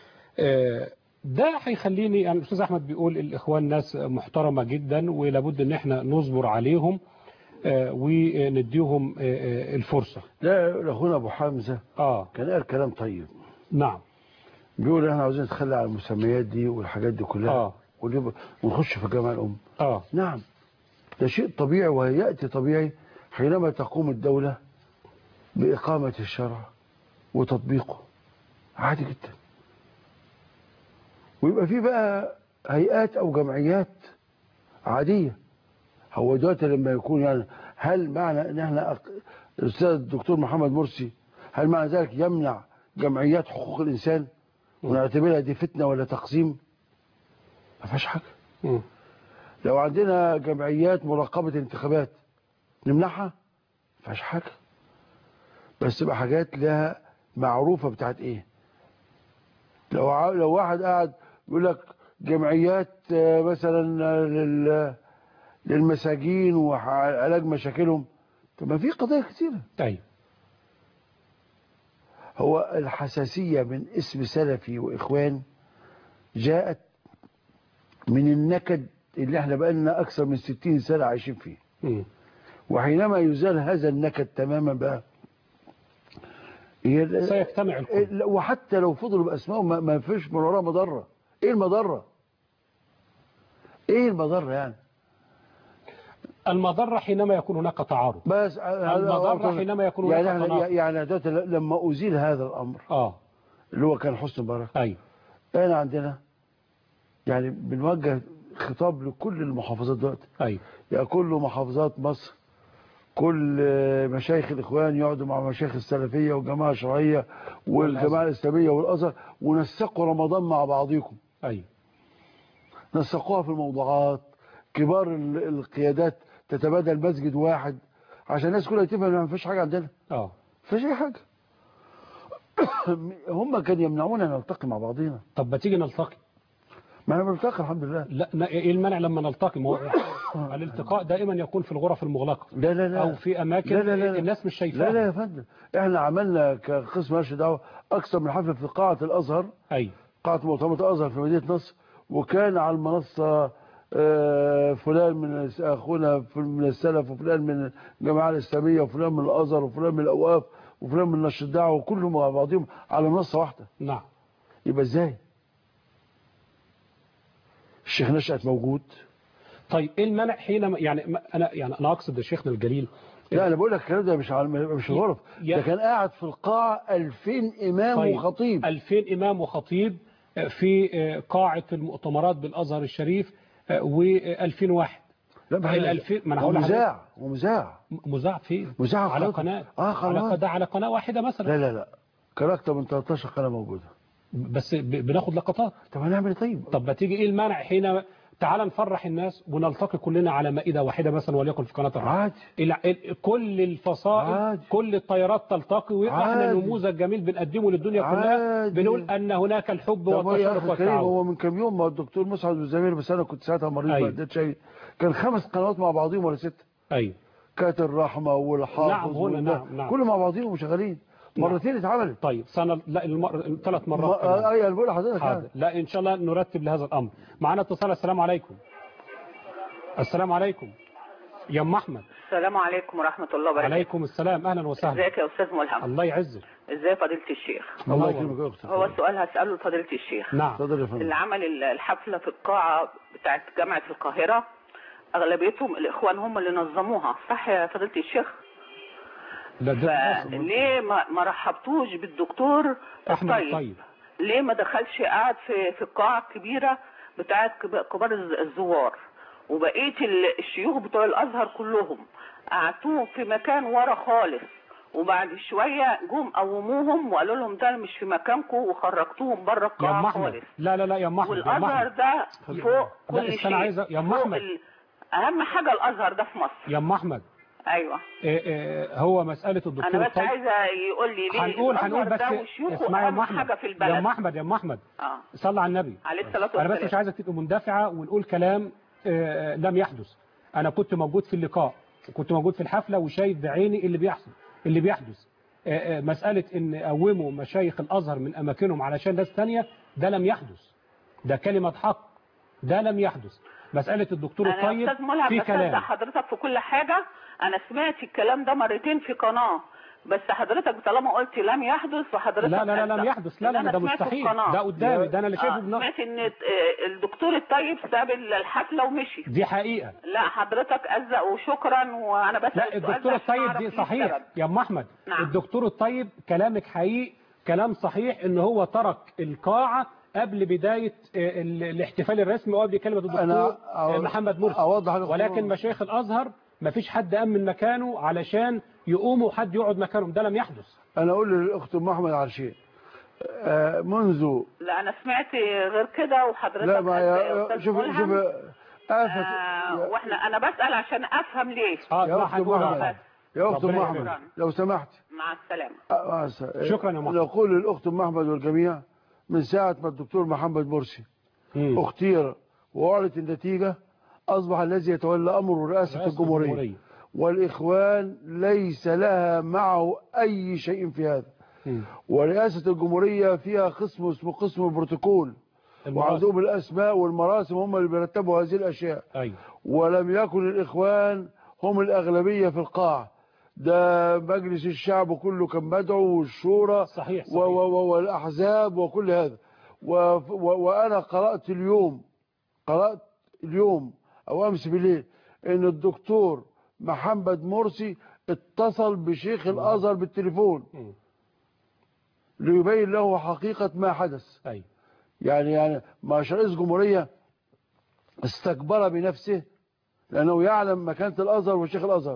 ده هيخليني يعني الاستاذ احمد بيقول الاخوان ناس محترمه جدا ولابد ان احنا نصبر عليهم ونديهم الفرصه. لا اخونا ابو حمزه اه كان قال كلام طيب. نعم. بيقول احنا عاوزين نتخلى عن المسميات دي والحاجات دي كلها اه ونخش في جامع الام. اه نعم ده شيء طبيعي وياتي طبيعي حينما تقوم الدوله باقامه الشرع وتطبيقه عادي جدا. ويبقى في بقى هيئات او جمعيات عاديه. هو دلوقتي لما يكون يعني هل معنى ان احنا الاستاذ الدكتور محمد مرسي هل معنى ذلك يمنع جمعيات حقوق الانسان ونعتبرها دي فتنه ولا تقسيم؟ ما فيهاش حاجه. م. لو عندنا جمعيات مراقبه الانتخابات نمنعها؟ ما فيهاش حاجه. بس تبقى حاجات لها معروفه بتاعت ايه. لو لو واحد قاعد يقول لك جمعيات مثلا لل للمساجين وعلاج مشاكلهم، طب ما في قضايا كثيره. طيب هو الحساسيه من اسم سلفي واخوان جاءت من النكد اللي احنا بقالنا اكثر من ستين سنه عايشين فيه. م. وحينما يزال هذا النكد تماما بقى سيجتمع الكل. وحتى لو فضلوا باسمائهم ما فيش من وراها مضره. ايه المضره؟ ايه المضره يعني؟ المضره حينما يكون هناك تعارض. بس المضره حينما يكون يعني هناك تناقض. يعني لما ازيل هذا الامر اه اللي هو كان حسني مبارك. ايوه احنا عندنا يعني بنوجه خطاب لكل المحافظات دلوقتي. ايوه يعني كل محافظات مصر كل مشايخ الاخوان يقعدوا مع مشايخ السلفيه والجماعه الشرعيه والجماعه الاسلاميه والازهر ونسقوا رمضان مع بعضيكم. ايوه نسقوها في الموضوعات، كبار القيادات تتبادل مسجد واحد عشان الناس كلها تفهم ان ما فيش حاجه عندنا. اه ما فيش اي حاجه. هم كانوا يمنعونا نلتقي مع بعضينا. طب ما تيجي نلتقي. ما احنا بنلتقي الحمد لله. لا ايه المانع لما نلتقي؟ ما هو الالتقاء دائما يكون في الغرف المغلقه. لا لا لا. او في اماكن لا لا لا. الناس مش شايفاها. لا لا يا فندم، احنا عملنا كقسم مالش دعوه اكثر من حفله في قاعه الازهر. ايوه قاعه مؤتمرات الازهر في مدينه نصر، وكان على المنصه فلان من اخونا من السلف وفلان من الجماعه الاسلاميه وفلان من الازهر وفلان من الاوقاف وفلان من نشر الدعوه وكلهم مع بعضهم على منصه واحده. نعم. يبقى ازاي؟ الشيخ نشأت موجود. طيب ايه المنع حينما يعني انا يعني انا اقصد شيخنا الجليل. لا انا بقول لك الكلام ده مش على مش الغرف، ده كان قاعد في القاعه ألفين امام طيب وخطيب. ألفين امام وخطيب في قاعه المؤتمرات بالازهر الشريف و2000 واحد. لا ما الألفين ما انا هقول مذاع ومذاع مذاع فين؟ مذاع على قناه. اه قناه. على ده على قناه واحده مثلا. لا لا لا كان اكتر من ثلاثة عشر قناه موجوده. بس بناخد لقطات. طب هنعمل ايه طيب؟ طب ما تيجي ايه المانع حين تعال نفرح الناس ونلتقي كلنا على مائدة واحدة مثلا وليكن في قناة الرحمة. عادي. كل الفصائل عادي. كل الطيارات تلتقي ويبقى احنا نموذج جميل بنقدمه للدنيا كلها، بنقول ان هناك الحب والتشارك والتعاون. هو من كام يوم ما الدكتور مسعد الزمير، بس انا كنت ساعتها مريض ما اديتش شيء، كان خمس قنوات مع بعضهم ولا ستة. ايوه كانت الرحمة والحافظ نعم هنا نعم نعم كله مع بعضهم وشغالين. مرتين اتعملت. طيب سنة لا المر... ثلاث مرات. ايوه بقول لحضرتك. لا ان شاء الله نرتب لهذا الامر. معنا اتصال. السلام عليكم. السلام عليكم يا ام احمد. السلام عليكم ورحمه الله وبركاته. عليكم السلام، اهلا وسهلا. ازيك يا استاذ ملهم؟ الله يعزك. ازاي فضيله الشيخ؟ الله يكرمك يا اختي. هو السؤال هساله لفضيله الشيخ. نعم اتفضل يا فندم. اللي عمل الحفله في القاعه بتاعه جامعه القاهره اغلبيتهم الاخوان هم اللي نظموها، صح يا فضيله الشيخ؟ لا ده ليه ما, ما رحبتوش بالدكتور احمد الطيب؟ طيب ليه ما دخلش قاعد في في القاعه الكبيره بتاعه كبار الزوار، وبقيه الشيوخ بتوع الازهر كلهم قعدتوهم في مكان ورا خالص، وبعد شويه جم قوموهم وقالوا لهم ده مش في مكانكم وخرجتوهم بره القاعه خالص. لا لا لا يا ام احمد، والازهر ده فوق كل شيء. انا عايزه يا ام احمد، اهم حاجه الازهر ده في مصر. يا ام احمد ايوه إيه إيه هو مساله الدكتور انا بس الطيب. عايزه يقول لي ليه هنقول هنقول بس اسمعي يا ام احمد حاجه في البلد. يا ام احمد يا ام احمد اه صلى على النبي عليه الصلاه والسلام. انا بس مش عايزك تبقى مندفعه ونقول كلام إيه لم يحدث. انا كنت موجود في اللقاء، كنت موجود في الحفله وشايف بعيني اللي بيحصل اللي بيحدث. إيه مساله ان قوموا مشايخ الازهر من اماكنهم علشان ناس ثانيه، ده لم يحدث، ده كلمه حق، ده لم يحدث. مسألة الدكتور الطيب في كلام. حضرتك في كل حاجة، أنا سمعت الكلام ده مرتين في قناة، بس حضرتك طالما قلت لم يحدث وحضرتك لا لا لا لم يحدث، لا لا ده مستحيل، ده قدامي، ده أنا اللي شايفه بنفسي. سمعت إن الدكتور الطيب ساب الحفلة ومشي. دي حقيقة. لا حضرتك أزق وشكرا، وأنا بس لا الدكتور الطيب دي صحيح يا أم أحمد. نعم. الدكتور الطيب كلامك حقيقي، كلام صحيح إن هو ترك القاعة قبل بداية الاحتفال الرسمي وقبل كلمة الدكتور محمد مرسي، ولكن مشايخ الأزهر ما فيش حد قام من مكانه علشان يقوموا وحد يقعد مكانهم، ده لم يحدث. أنا أقول للأخت أم أحمد على شيء منذ لا أنا سمعت غير كده وحضرتك لا ما شوف شوف آفة آه واحنا أنا بسأل عشان أفهم ليه. آه يا أخت أم أحمد يا أخت أم أحمد لو سمحت مع السلامة. مع السلامة. شكرا يا محمد. نقول للأخت أم أحمد والجميع من ساعة ما الدكتور محمد مرسي مم. اختير وأعلنت النتيجة، أصبح الذي يتولى أمر رئاسة الجمهورية. الجمهورية والإخوان ليس لها معه أي شيء في هذا. مم. ورئاسة الجمهورية فيها قسم اسمه قسم البروتوكول، وعندهم الأسماء والمراسم هم اللي بيرتبوا هذه الأشياء. أيوة. ولم يكن الإخوان هم الأغلبية في القاعة، ده مجلس الشعب كله كان مدعو والشورى صحيح صحيح. والأحزاب وكل هذا. وأنا قرأت اليوم قرأت اليوم أو أمس بالليل إن الدكتور محمد مرسي اتصل بشيخ الأزهر بالتليفون ليبين له حقيقة ما حدث. أي. يعني يعني ما رئيس جمهورية استكبر بنفسه لأنه يعلم مكانة الأزهر وشيخ الأزهر.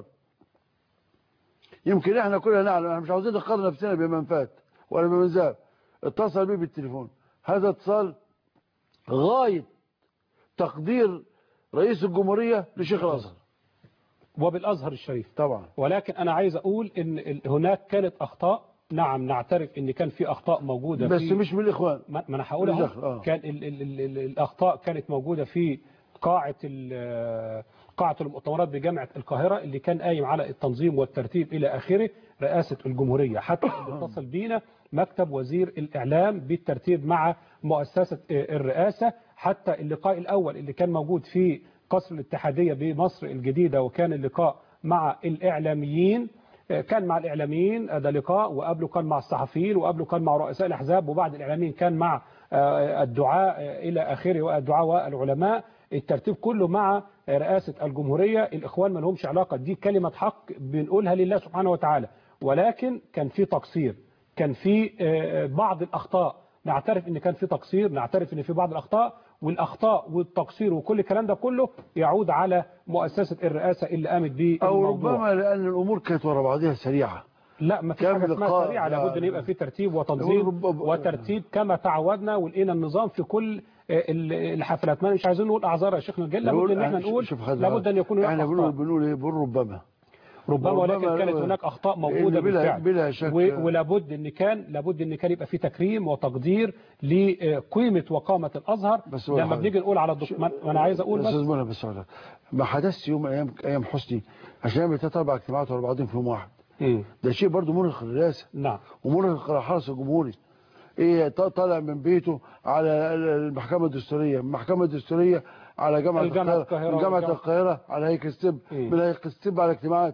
يمكن احنا كلنا نعلم، احنا مش عاوزين نقارن نفسنا بمن فات ولا بمن ذهب. اتصل بيه بالتليفون، هذا اتصال غاية تقدير رئيس الجمهورية لشيخ الأزهر وبالأزهر الشريف طبعا. ولكن أنا عايز أقول إن هناك كانت أخطاء، نعم نعترف إن كان في أخطاء موجودة بس في مش من الإخوان، ما أنا هقولها آه. كان ال ال ال ال الأخطاء كانت موجودة في قاعة قاعة المؤتمرات بجامعة القاهرة اللي كان قايم على التنظيم والترتيب إلى آخره رئاسة الجمهورية، حتى اتصل بينا مكتب وزير الإعلام بالترتيب مع مؤسسة الرئاسة، حتى اللقاء الأول اللي كان موجود في قصر الاتحادية بمصر الجديدة وكان اللقاء مع الإعلاميين، كان مع الإعلاميين ده لقاء، وقبله كان مع الصحفيين، وقبله كان مع رؤساء الأحزاب، وبعد الإعلاميين كان مع الدعاء إلى آخره والدعاء والعلماء، الترتيب كله مع رئاسة الجمهورية. الإخوان ما لهمش علاقة، دي كلمة حق بنقولها لله سبحانه وتعالى، ولكن كان في تقصير، كان في بعض الأخطاء، نعترف ان كان في تقصير، نعترف ان في بعض الأخطاء، والأخطاء والتقصير وكل الكلام ده كله يعود على مؤسسة الرئاسة اللي قامت به أو ربما لأن الأمور كانت ورا بعضها سريعة. لا ما فيش حاجة اسمها سريعة، لابد ان يبقى في ترتيب وتنظيم وترتيب كما تعودنا، ولقينا النظام في كل الحفلات. ما مش عايزين نقول اعذار يا شيخنا الجليل، لابد ان احنا نقول لابد ان يكون هناك احنا اخطاء. بنقول ايه؟ بنقول ربما ربما ولكن كانت هناك اخطاء موجوده بلا بالفعل، بلا شك. ولابد ان كان لابد ان كان يبقى في تكريم وتقدير لقيمه وقامه الازهر. لما بنيجي نقول على الدكتور، وانا عايز اقول بس بس ما حدث يوم ايام ايام حسني عشان يعمل ثلاث اربع اجتماعات ورا بعضهم في يوم واحد. م. ده شيء برضه مرهق للرئاسه. نعم. ومرهق للحرس الجمهوري. ايه طالع من بيته على المحكمه الدستوريه، المحكمه الدستوريه على جامعه القاهره، من جامعه القاهره على هيك ستيب، من هيك ستيب على اجتماعات.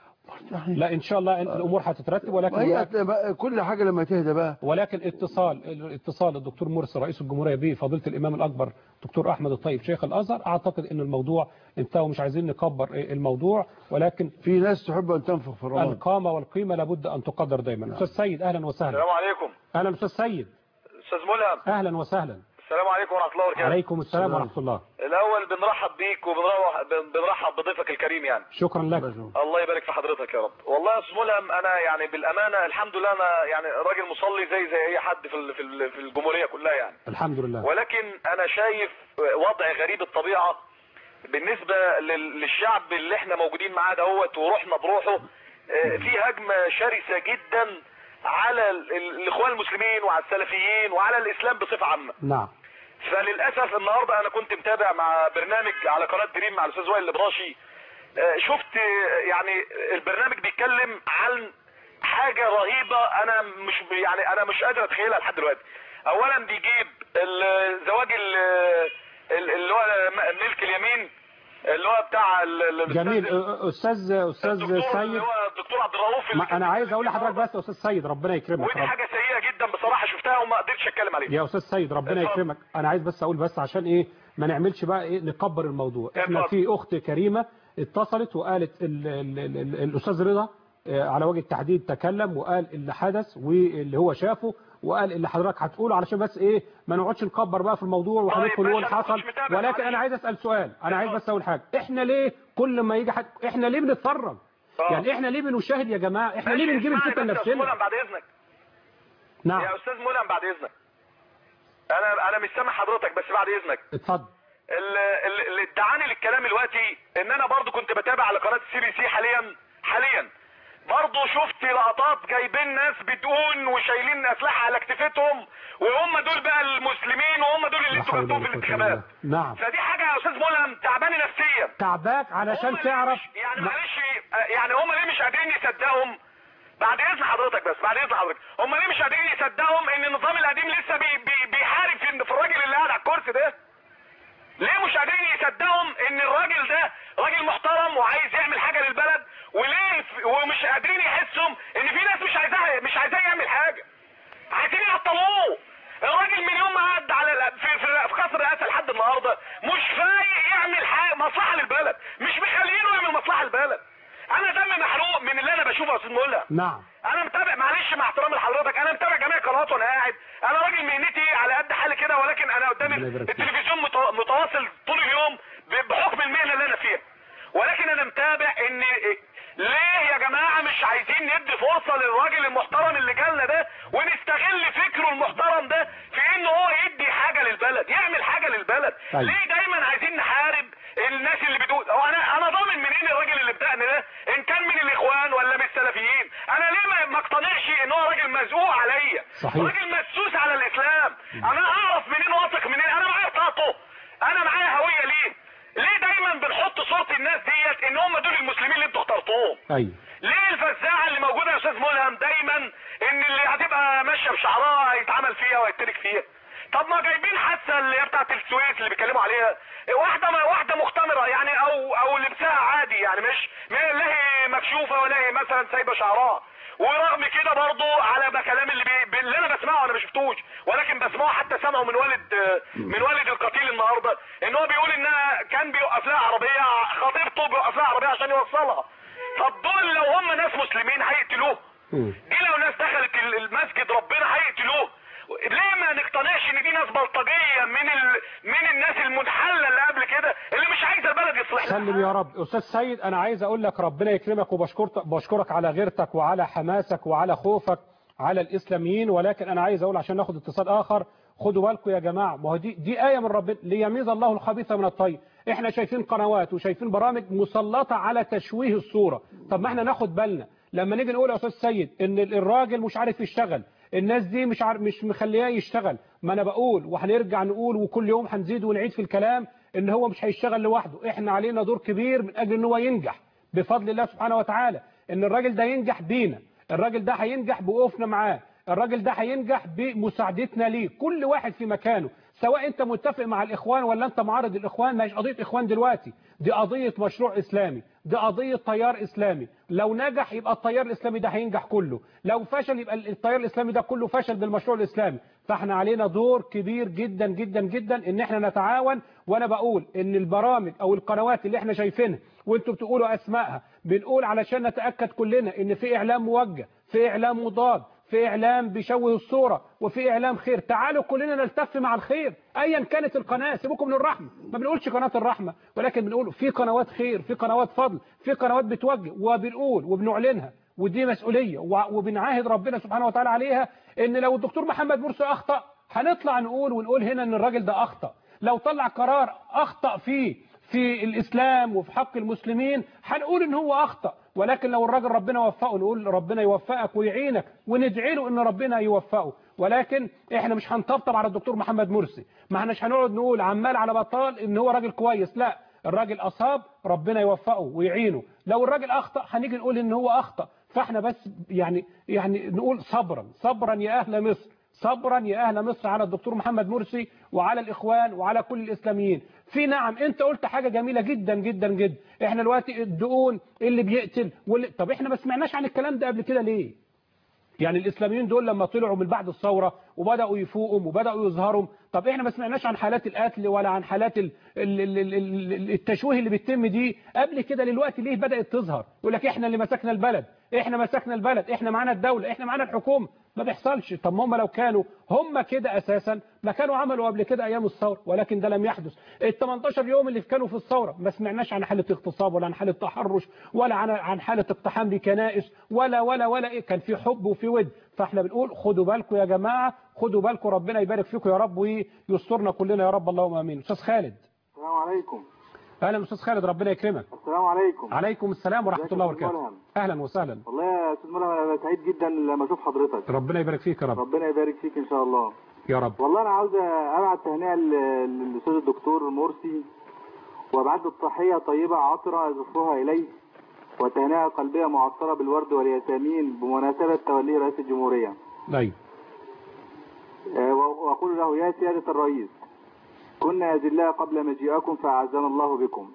لا ان شاء الله الامور هتترتب، ولكن هي كل حاجه لما تهدى بقى. ولكن اتصال اتصال الدكتور مرسي رئيس الجمهوريه بفضيله الامام الاكبر دكتور احمد الطيب شيخ الازهر، اعتقد ان الموضوع انتهى ومش عايزين نكبر الموضوع، ولكن في ناس تحب ان تنفخ في الرماد. القامه والقيمه لابد ان تقدر دايما. استاذ سيد اهلا وسهلا. السلام عليكم. اهلا استاذ سيد. استاذ ملهم. اهلا وسهلا. السلام عليكم ورحمه الله وبركاته. عليكم السلام ورحمه الله. الاول بنرحب بيك وبنرحب بضيفك الكريم يعني. شكرا لك. الله يبارك في حضرتك يا رب. والله يا استاذ ملهم انا يعني بالامانه الحمد لله انا يعني راجل مصلي زي زي اي حد في في في الجمهوريه كلها يعني. الحمد لله. ولكن انا شايف وضع غريب الطبيعه بالنسبه للشعب اللي احنا موجودين معاه دهوت وروحنا بروحه. في هجمه شرسه جدا على الاخوان المسلمين وعلى السلفيين وعلى الاسلام بصفه عامه. نعم. فللاسف النهارده انا كنت متابع مع برنامج على قناه دريم مع الاستاذ وائل الابراشي، شفت يعني البرنامج بيتكلم عن حاجه رهيبه انا مش يعني انا مش قادر اتخيلها لحد دلوقتي. اولا بيجيب الزواج اللي هو ملك اليمين اللي هو بتاع جميل. استاذ استاذ سيد اللي هو الدكتور عبد الرؤوف. انا عايز اقول لحضرتك بس يا استاذ سيد ربنا يكرمك، ودي حاجه سيئه جدا بصراحه شفتها وما قدرتش اتكلم عليها يا استاذ سيد ربنا يكرمك. انا عايز بس اقول بس عشان ايه ما نعملش بقى ايه نكبر الموضوع. احنا في اخت كريمه اتصلت وقالت ال ال ال الاستاذ رضا على وجه التحديد تكلم وقال اللي حدث واللي هو شافه وقال اللي حضرتك هتقوله علشان بس ايه ما نقعدش نكبر بقى في الموضوع وهندخل نقول حصل. ولكن انا عايز اسال سؤال، انا عايز بس اقول حاجه، احنا ليه كل ما يجي حد احنا ليه بنتفرج؟ يعني احنا ليه بنشاهد يا جماعه؟ احنا ليه بنجيب الفتنه لنفسنا؟ بعد اذنك. نعم يا استاذ ملهم بعد اذنك. انا انا مش سامع حضرتك بس بعد اذنك. اتفضل. اللي ادعاني للكلام دلوقتي ان انا برضو كنت بتابع على قناه سي بي سي حاليا حاليا برضو شفت لقطات جايبين ناس بدقون وشايلين اسلحه على كتفتهم وهم دول بقى المسلمين وهم دول اللي انتوا جبتوهم في الانتخابات. نعم. فدي حاجه يا استاذ ملهم تعباني نفسيا. تعباك علشان تعرف يعني معلش يعني هم ليه مش قادرين يصدقهم؟ بعد اذن حضرتك بس بعد اذن حضرتك هم ليه مش قادرين يصدقهم ان النظام القديم لسه بي بي بيحارب في, في الراجل اللي قاعد على الكرسي ده؟ ليه مش قادرين يصدقهم ان الراجل ده راجل محترم وعايز يعمل حاجه للبلد؟ وليه ومش قادرين يحسوا ان في ناس مش عايزاه مش عايزاه يعمل حاجه؟ عايزين يعطلوه. الراجل من يوم ما قعد على في في, في قصر الرئاسه لحد النهارده مش فايق يعمل حاجه مصلحه للبلد، مش مخلينه يعمل مصلحه للبلد. انا دمي محروق من اللي انا بشوفه يا استاذ مولى. نعم. انا متابع معلش مع احترامي لحضرتك انا متابع جميع القنوات وانا قاعد، انا راجل مهنتي على قد حالي كده ولكن انا قدام التلفزيون متواصل طول اليوم بحكم المهنه اللي انا فيها. ولكن انا متابع ان ليه يا جماعه مش عايزين ندي فرصه للراجل المحترم اللي جالنا ده ونستغل فكره المحترم ده في انه هو يدي حاجه للبلد، يعمل حاجه للبلد. طيب. ليه دايما عايزين نحارب الناس اللي بتقول هو انا انا ضامن منين الراجل اللي بدأنا ده ان كان من الاخوان ولا من السلفيين؟ انا ليه ما اقتنعش ان هو راجل مزقوق عليا؟ راجل مسوس على الاسلام. انا اعرف منين واثق منين؟ انا معايا بطاقته، انا معايا هويه ليه؟ ليه دايما بنحط صورة الناس ديت ان هم دول المسلمين اللي انتوا اخترتوهم؟ ايوه. ليه الفزاعه اللي موجوده يا استاذ ملهم دايما ان اللي هتبقى ماشيه بشعرها هيتعمل فيها وهيترك فيها؟ طب ما جايبين حادثه اللي هي بتاعت السويس اللي بيتكلموا عليها، واحده ما واحده مختمره يعني او او لبسها عادي يعني مش لا هي مكشوفه ولا هي مثلا سايبه شعرها، ورغم كده برضو على كلام اللي, بي... اللي انا بسمعه انا ما شفتوش ولكن بسمعه حتى سمعه من والد من والد القتيل النهارده ان هو بيقول انها كان بيوقف لها عربيه خطيبته بيوقف لها عربيه عشان يوصلها. طب دول لو هم ناس مسلمين هيقتلوه. دي لو ناس دخلت المسجد ربنا هيقتلوه. ليه ما نقتنعش ان دي ناس بلطجيه من ال... من الناس المنحله اللي قبل كده اللي مش عايزه البلد يصلح؟ سلم يا رب. استاذ سيد انا عايز اقول لك ربنا يكرمك وبشكرك بشكرك على غيرتك وعلى حماسك وعلى خوفك على الاسلاميين، ولكن انا عايز اقول عشان ناخد اتصال اخر خدوا بالكم يا جماعة، ما هو دي دي آية من ربنا ليميز الله الخبيث من الطيب. احنا شايفين قنوات وشايفين برامج مسلطة على تشويه الصورة. طب ما احنا ناخد بالنا لما نيجي نقول يا استاذ سيد ان الراجل مش عارف يشتغل، الناس دي مش عارف مش مخلياه يشتغل، ما انا بقول وهنرجع نقول وكل يوم هنزيد ونعيد في الكلام ان هو مش هيشتغل لوحده، احنا علينا دور كبير من اجل ان هو ينجح بفضل الله سبحانه وتعالى، ان الراجل ده ينجح بينا، الراجل ده هينجح بوقوفنا معاه، الراجل ده هينجح بمساعدتنا ليه، كل واحد في مكانه، سواء انت متفق مع الاخوان ولا انت معارض الاخوان، مش قضيه اخوان دلوقتي، دي قضيه مشروع اسلامي، دي قضيه تيار اسلامي، لو نجح يبقى التيار الاسلامي ده هينجح كله، لو فشل يبقى التيار الاسلامي ده كله فشل بالمشروع الاسلامي، فاحنا علينا دور كبير جدا جدا جدا ان احنا نتعاون. وانا بقول ان البرامج او القنوات اللي احنا شايفينها وانتوا بتقولوا اسمائها، بنقول علشان نتاكد كلنا ان في اعلام موجه، في اعلام مضاد، في اعلام بيشوه الصوره، وفي اعلام خير، تعالوا كلنا نلتف مع الخير ايا كانت القناه، سيبوكم من الرحمه، ما بنقولش قناه الرحمه، ولكن بنقول في قنوات خير، في قنوات فضل، في قنوات بتوجه، وبنقول وبنعلنها، ودي مسؤوليه وبنعاهد ربنا سبحانه وتعالى عليها، ان لو الدكتور محمد مرسي اخطا هنطلع نقول ونقول هنا ان الراجل ده اخطا، لو طلع قرار اخطا فيه في الاسلام وفي حق المسلمين هنقول ان هو اخطا، ولكن لو الراجل ربنا وفقه نقول ربنا يوفقك ويعينك وندعي له ان ربنا يوفقه، ولكن احنا مش هنطبطب على الدكتور محمد مرسي، ما احناش هنقعد نقول عمال على بطال ان هو راجل كويس، لا، الراجل اصاب ربنا يوفقه ويعينه، لو الراجل اخطا هنيجي نقول ان هو اخطا، فاحنا بس يعني يعني نقول صبرا صبرا يا اهل مصر، صبرا يا اهل مصر على الدكتور محمد مرسي وعلى الاخوان وعلى كل الاسلاميين. في نعم انت قلت حاجه جميله جدا جدا جدا، احنا دلوقتي الدقون اللي بيقتل واللي... طب احنا ما سمعناش عن الكلام ده قبل كده ليه؟ يعني الاسلاميين دول لما طلعوا من بعد الثوره وبداوا يفوقوا وبداوا يظهروا، طب احنا ما سمعناش عن حالات القتل ولا عن حالات ال... ال... ال... ال... التشويه اللي بتتم دي قبل كده، دلوقتي ليه بدات تظهر؟ يقول لك احنا اللي مسكنا البلد، احنا مسكنا البلد، احنا معانا الدوله، احنا معانا الحكومه، ما بيحصلش. طب ما هم لو كانوا هم كده اساسا ما كانوا عملوا قبل كده ايام الثوره، ولكن ده لم يحدث. ال تمنتاشر يوم اللي كانوا في الثوره ما سمعناش عن حاله اغتصاب ولا عن حاله تحرش ولا عن عن حاله اقتحام لكنائس ولا ولا ولا ايه، كان في حب وفي ود، فاحنا بنقول خدوا بالكم يا جماعه، خدوا بالكم، ربنا يبارك فيكم يا رب ويسترنا كلنا يا رب، اللهم امين. استاذ خالد. السلام عليكم. اهلا استاذ خالد، ربنا يكرمك. السلام عليكم. عليكم السلام ورحمه الله وبركاته. اهلا وسهلا. والله يا استاذ ملهم انا سعيد جدا لما اشوف حضرتك. ربنا يبارك فيك يا رب. ربنا يبارك فيك ان شاء الله يا رب. والله انا عاوز ابعت تهنئه للاستاذ الدكتور مرسي، وابعت له تحيه طيبه عطره يزفها اليه، وتهنئه قلبيه معطره بالورد والياسمين بمناسبه توليه رئيس الجمهوريه. ايوه. واقول له يا سياده الرئيس، كنا أذلاء قبل مجيئكم فأعزنا الله بكم،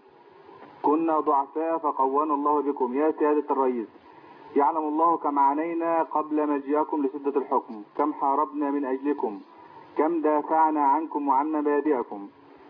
كنا ضعفاء فقوانا الله بكم يا سيادة الرئيس، يعلم الله كم عانينا قبل مجيئكم لشدة الحكم، كم حاربنا من أجلكم، كم دافعنا عنكم وعن مبادئكم،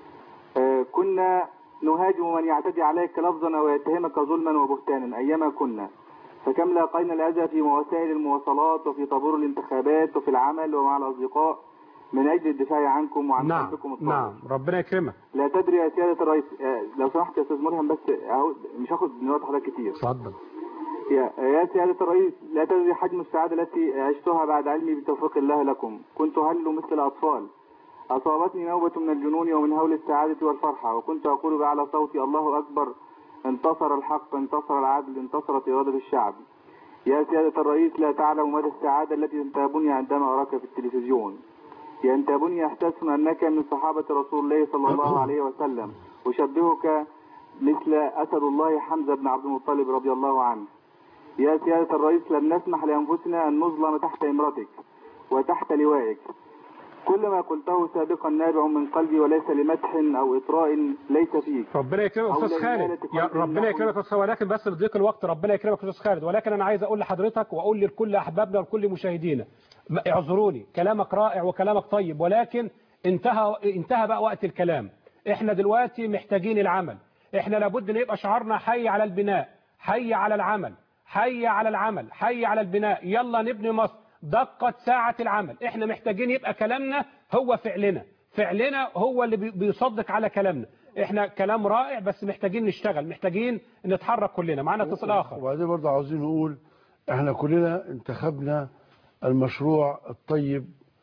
آه كنا نهاجم من يعتدي عليك لفظا ويتهمك ظلما وبهتانا أيما كنا، فكم لاقينا الأذى في وسائل المواصلات وفي طابور الانتخابات وفي العمل ومع الأصدقاء من أجل الدفاع عنكم وعن نعم حبكم الطاهر. نعم ربنا يكرمك. لا تدري يا سيادة الرئيس، لو سمحت يا أستاذ ملهم بس مش هاخد من وقت حضرتك كتير. اتفضل. يا يا سيادة الرئيس، لا تدري حجم السعادة التي عشتها بعد علمي بتوفيق الله لكم، كنت هل مثل الأطفال، أصابتني نوبة من الجنون ومن هول السعادة والفرحة، وكنت أقول بأعلى صوتي الله أكبر، انتصر الحق، انتصر العدل، انتصرت إرادة الشعب. يا سيادة الرئيس، لا تعلم مدى السعادة التي تنتابني عندما أراك في التلفزيون، ينتابني إحساس أنك من صحابة رسول الله صلى الله عليه وسلم، أشبهك مثل أسد الله حمزة بن عبد المطلب رضي الله عنه. يا سيادة الرئيس، لم نسمح لأنفسنا أن نظلم تحت إمرتك وتحت لوائك، كل ما قلته سابقا نابع من قلبي وليس لمدح أو إطراء ليس فيك. ربنا يكرمك أستاذ خالد، يا ربنا يكرمك أستاذ، ولكن بس لضيق الوقت ربنا يكرمك أستاذ خالد، ولكن أنا عايز أقول لحضرتك وأقول لكل أحبابنا وكل مشاهدينا، اعذروني، كلامك رائع وكلامك طيب، ولكن انتهى انتهى بقى وقت الكلام. احنا دلوقتي محتاجين العمل، احنا لابد ان يبقى شعارنا حي على البناء، حي على العمل، حي على العمل، حي على البناء، يلا نبني مصر، دقت ساعة العمل. احنا محتاجين يبقى كلامنا هو فعلنا، فعلنا هو اللي بيصدق على كلامنا. احنا كلام رائع بس محتاجين نشتغل، محتاجين نتحرك كلنا. معانا اتصال اخر. وبعدين برضه عاوزين نقول احنا كلنا انتخبنا المشروع الطيب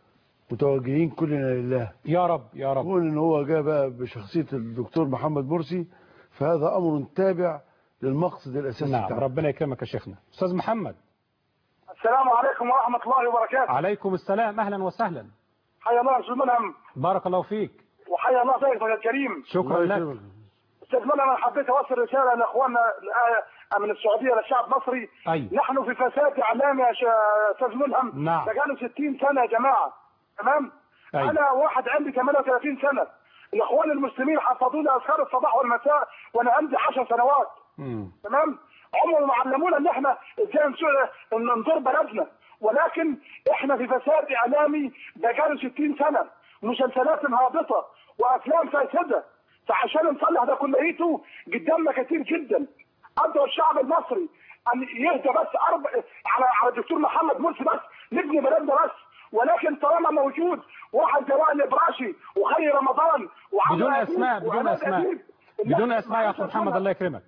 متوجهين كلنا لله يا رب يا رب. كون ان هو جاء بقى بشخصيه الدكتور محمد مرسي فهذا امر تابع للمقصد الاساسي نعم بتاعه. ربنا يكرمك يا شيخنا. استاذ محمد. السلام عليكم ورحمه الله وبركاته. عليكم السلام، اهلا وسهلا. حيا الله استاذ ملهم. بارك الله فيك. وحيا الله ضيفك الكريم. شكرا لك. استاذ ملهم انا حبيت اوصل رساله لاخواننا من السعوديه للشعب المصري. أي. نحن في فساد اعلامي يا استاذ ملهم. نعم. بقاله ستين سنه يا جماعه. تمام؟ أي. انا واحد عندي ثمانية وثلاثين سنه. الاخوان المسلمين حفظوا لي اذكار الصباح والمساء وانا عندي عشر سنوات. مم. تمام؟ عمرهم ما علمونا ان احنا ازاي ندور بلدنا، ولكن احنا في فساد اعلامي بقاله ستين سنه، مسلسلات هابطه وافلام فاسده، فعشان نصلح ده كليته قدامنا كتير جدا. ادعو الشعب المصري ان يهدى بس أربع على على الدكتور محمد مرسي بس، نبني بلدنا بس، ولكن طالما موجود واحد زي وائل الابراشي وخير رمضان بدون اسماء بدون اسماء بدون اسماء يا اخو محمد الله يكرمك.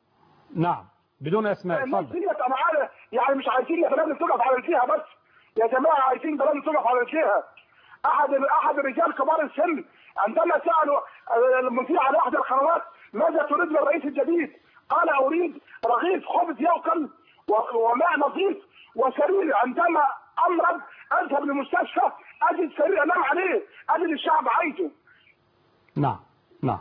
نعم بدون اسماء اتفضل. انا عارف يعني مش عايزين بلدنا تقف على رجليها بس يا جماعه، عايزين بلدنا تقف على رجليها. احد احد الرجال كبار السن عندما سالوا المذيع على احد القنوات ماذا تريد من الرئيس الجديد؟ قال اريد رغيف خبز يوكل وماء نظيف وسرير، عندما امرض اذهب للمستشفى اجد سرير انام عليه، اجد الشعب عايزه. نعم نعم.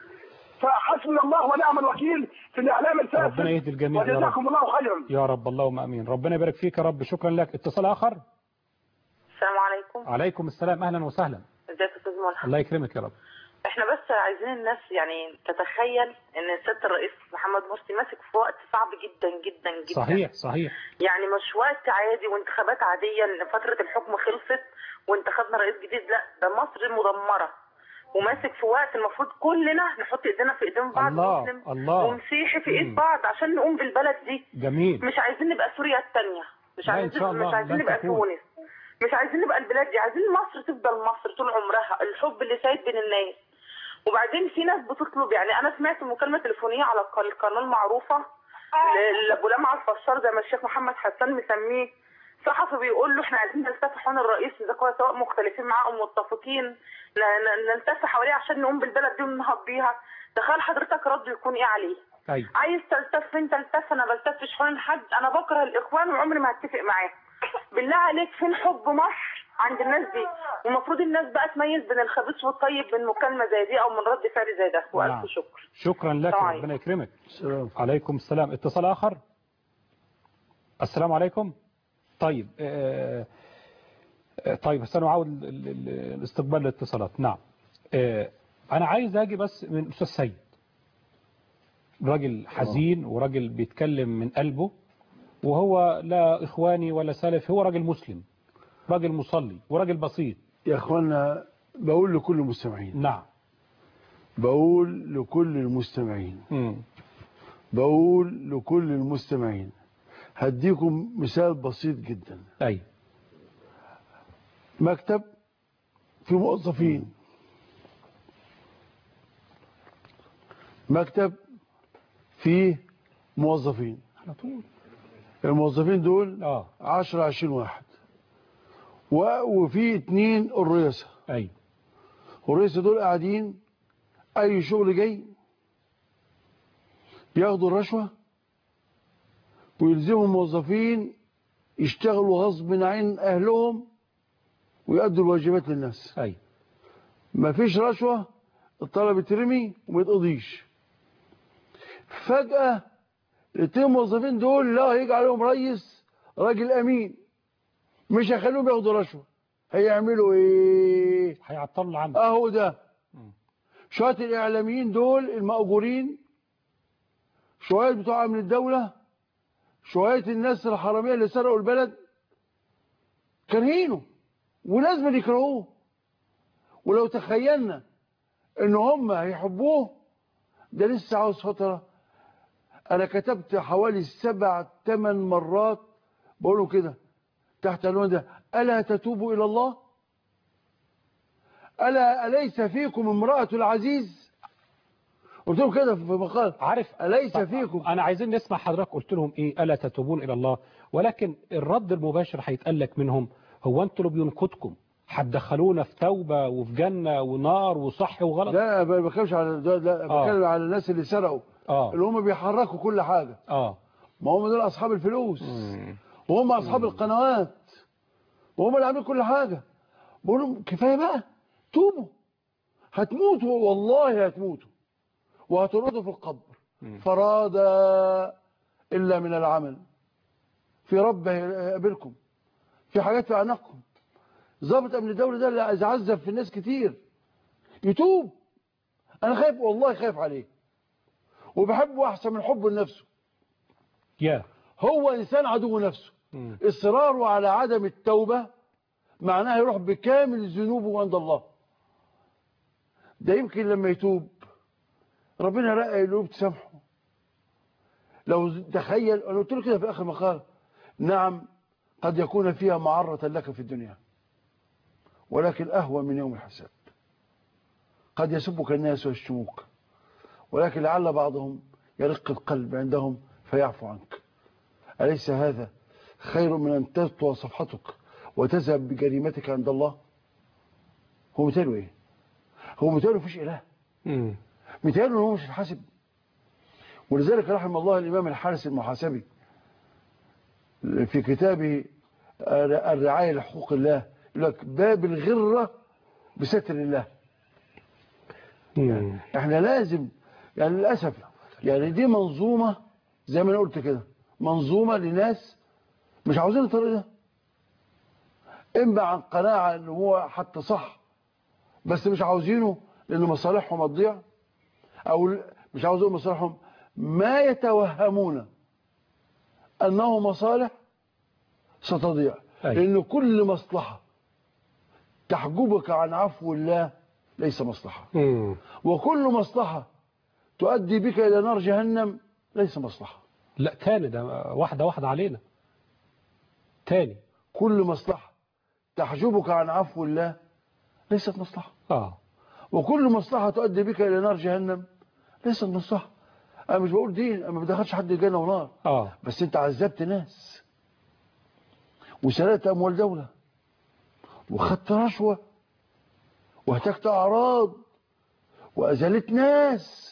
فحسبنا الله ونعم الوكيل في الاعلام الفاسد. ربنا يهدي الجميع يا رب. وجزاكم الله خيرا. يا رب اللهم امين. ربنا يبارك فيك يا رب. شكرا لك. اتصال اخر. السلام عليكم. عليكم السلام، اهلا وسهلا. ازيك يا استاذ ملحم؟ الله يكرمك يا رب. احنا بس عايزين الناس يعني تتخيل ان سياده الرئيس محمد مرسي ماسك في وقت صعب جدا جدا جدا. صحيح صحيح. يعني مش وقت عادي وانتخابات عاديه ان فتره الحكم خلصت وانتخبنا رئيس جديد، لا ده مصر مدمره وماسك في وقت المفروض كلنا نحط ايدينا في ايدين بعض، الله مسلم الله ومسيحي في ايد بعض عشان نقوم بالبلد دي. جميل. مش عايزين نبقى سوريا الثانيه، مش عايزين مش عايزين نبقى تونس، مش عايزين نبقى البلاد دي، عايزين مصر تفضل مصر طول عمرها، الحب اللي سايد بين الناس. وبعدين في ناس بتطلب، يعني انا سمعت مكالمه تليفونيه على القناه المعروفه لابو لمعه الفشار زي ما الشيخ محمد حسان مسميه، صحفي بيقول له احنا عايزين نلتف حول الرئيس اذا كنا سواء مختلفين معاه او متفقين نلتف حواليه عشان نقوم بالبلد دي وننهض بيها. تخيل حضرتك رده يكون ايه عليه؟ أيوة. عايز تلتف انت التف، انا بلتفش حول حد، انا بكره الاخوان وعمري ما هتفق معاه. بالله عليك فين حب مصر عند الناس دي؟ والمفروض الناس بقى تميز بين الخبيث والطيب من مكالمه زي دي او من رد فعل زي ده. والف نعم. شكر. شكرا لك ربنا يكرمك. السلام عليكم. السلام. اتصال اخر. السلام عليكم. طيب آه طيب سنعاود الاستقبال الاتصالات. نعم آه انا عايز اجي بس من الاستاذ سيد، راجل حزين وراجل بيتكلم من قلبه، وهو لا اخواني ولا سلفي، هو راجل مسلم، راجل مصلي وراجل بسيط. يا اخوانا بقول لكل المستمعين، نعم بقول لكل المستمعين م. بقول لكل المستمعين هديكم مثال بسيط جدا. اي مكتب في موظفين، مكتب فيه موظفين، الموظفين دول اه عشرة عشرين واحد، وفي اتنين الرئيسة. اي الرئيسة دول قاعدين اي شغل جاي ياخدوا الرشوة ويلزموا الموظفين يشتغلوا غصب عن اهلهم ويؤدوا الواجبات للناس. اي ما فيش رشوة، الطلب يترمي وما يتقضيش. فجأة الاتنين الموظفين دول لا هيجي عليهم رئيس راجل امين مش هيخليهم ياخدوا رشوة، هيعملوا ايه؟ هيعطلوا العمل. اهو ده شوية الاعلاميين دول المأجورين، شوية بتوع من الدولة، شوية الناس الحرامية اللي سرقوا البلد كارهينه ولازم يكرهوه. ولو تخيلنا ان هم هيحبوه ده لسه عاوز فترة. انا كتبت حوالي سبع ثمان مرات بقوله كده تحت عنوان ده: ألا تتوبوا إلى الله؟ ألا أليس فيكم امرأة العزيز؟ قلت لهم كده في مقال. عارف أليس فيكم؟ أنا عايزين نسمع حضرتك قلت لهم إيه؟ ألا تتوبون إلى الله. ولكن الرد المباشر هيتقال لك منهم: هو أنتوا اللي بينقذكم هتدخلونا في توبة وفي جنة ونار وصح وغلط؟ لا ما بتكلمش على ده، لا بتكلم على الناس اللي سرقوا اه اللي هم بيحركوا كل حاجة. اه ما هم دول اصحاب الفلوس مم. وهم اصحاب مم. القنوات وهم اللي عاملين كل حاجة. بقول لهم كفاية بقى، توبوا، هتموتوا والله هتموتوا وهتردوا في القبر فرادا إلا من العمل، في رب يقابلكم، في حاجات في أعناقكم. ضابط أمن الدولة ده اللي عذب في الناس كتير يتوب. أنا خايف والله، خايف عليه وبحبه أحسن من حبه لنفسه. yeah. هو إنسان عدو نفسه. م. إصراره على عدم التوبة معناه يروح بكامل ذنوبه عند الله. ده يمكن لما يتوب ربنا رأى القلوب تسامحه. لو تخيل، أنا قلت له كده في آخر مقال، نعم قد يكون فيها معرة لك في الدنيا ولكن أهوى من يوم الحساب. قد يسبك الناس ويشتموك ولكن لعل بعضهم يرق القلب عندهم فيعفو عنك. أليس هذا خير من أن تطوى صفحتك وتذهب بجريمتك عند الله؟ هو مثاله إيه؟ هو مثاله فيش إله، مثاله أنه هو مش الحاسب. ولذلك رحم الله الإمام الحارس المحاسبي في كتابه الرعاية لحقوق الله يقول لك باب الغرة بستر الله. يعني احنا لازم، يعني للأسف يعني دي منظومة زي ما انا قلت كده، منظومة لناس مش عاوزين الطريق ده، اما عن قناعة ان هو حتى صح بس مش عاوزينه لان مصالحهم هتضيع، او مش عاوزين مصالحهم، ما يتوهمون انه مصالح ستضيع. أي. لان كل مصلحة تحجبك عن عفو الله ليس مصلحة. مم. وكل مصلحة تؤدي بك إلى نار جهنم ليس مصلحة. لا تاني، ده واحدة واحدة علينا تاني. كل مصلحة تحجبك عن عفو الله ليست مصلحة. آه. وكل مصلحة تؤدي بك إلى نار جهنم ليست مصلحة. أنا مش بقول دين، أنا ما بدخلش حد جنة ونار. آه. بس أنت عذبت ناس وسرقت أموال دولة وخدت رشوة واهتكت أعراض وأزلت ناس.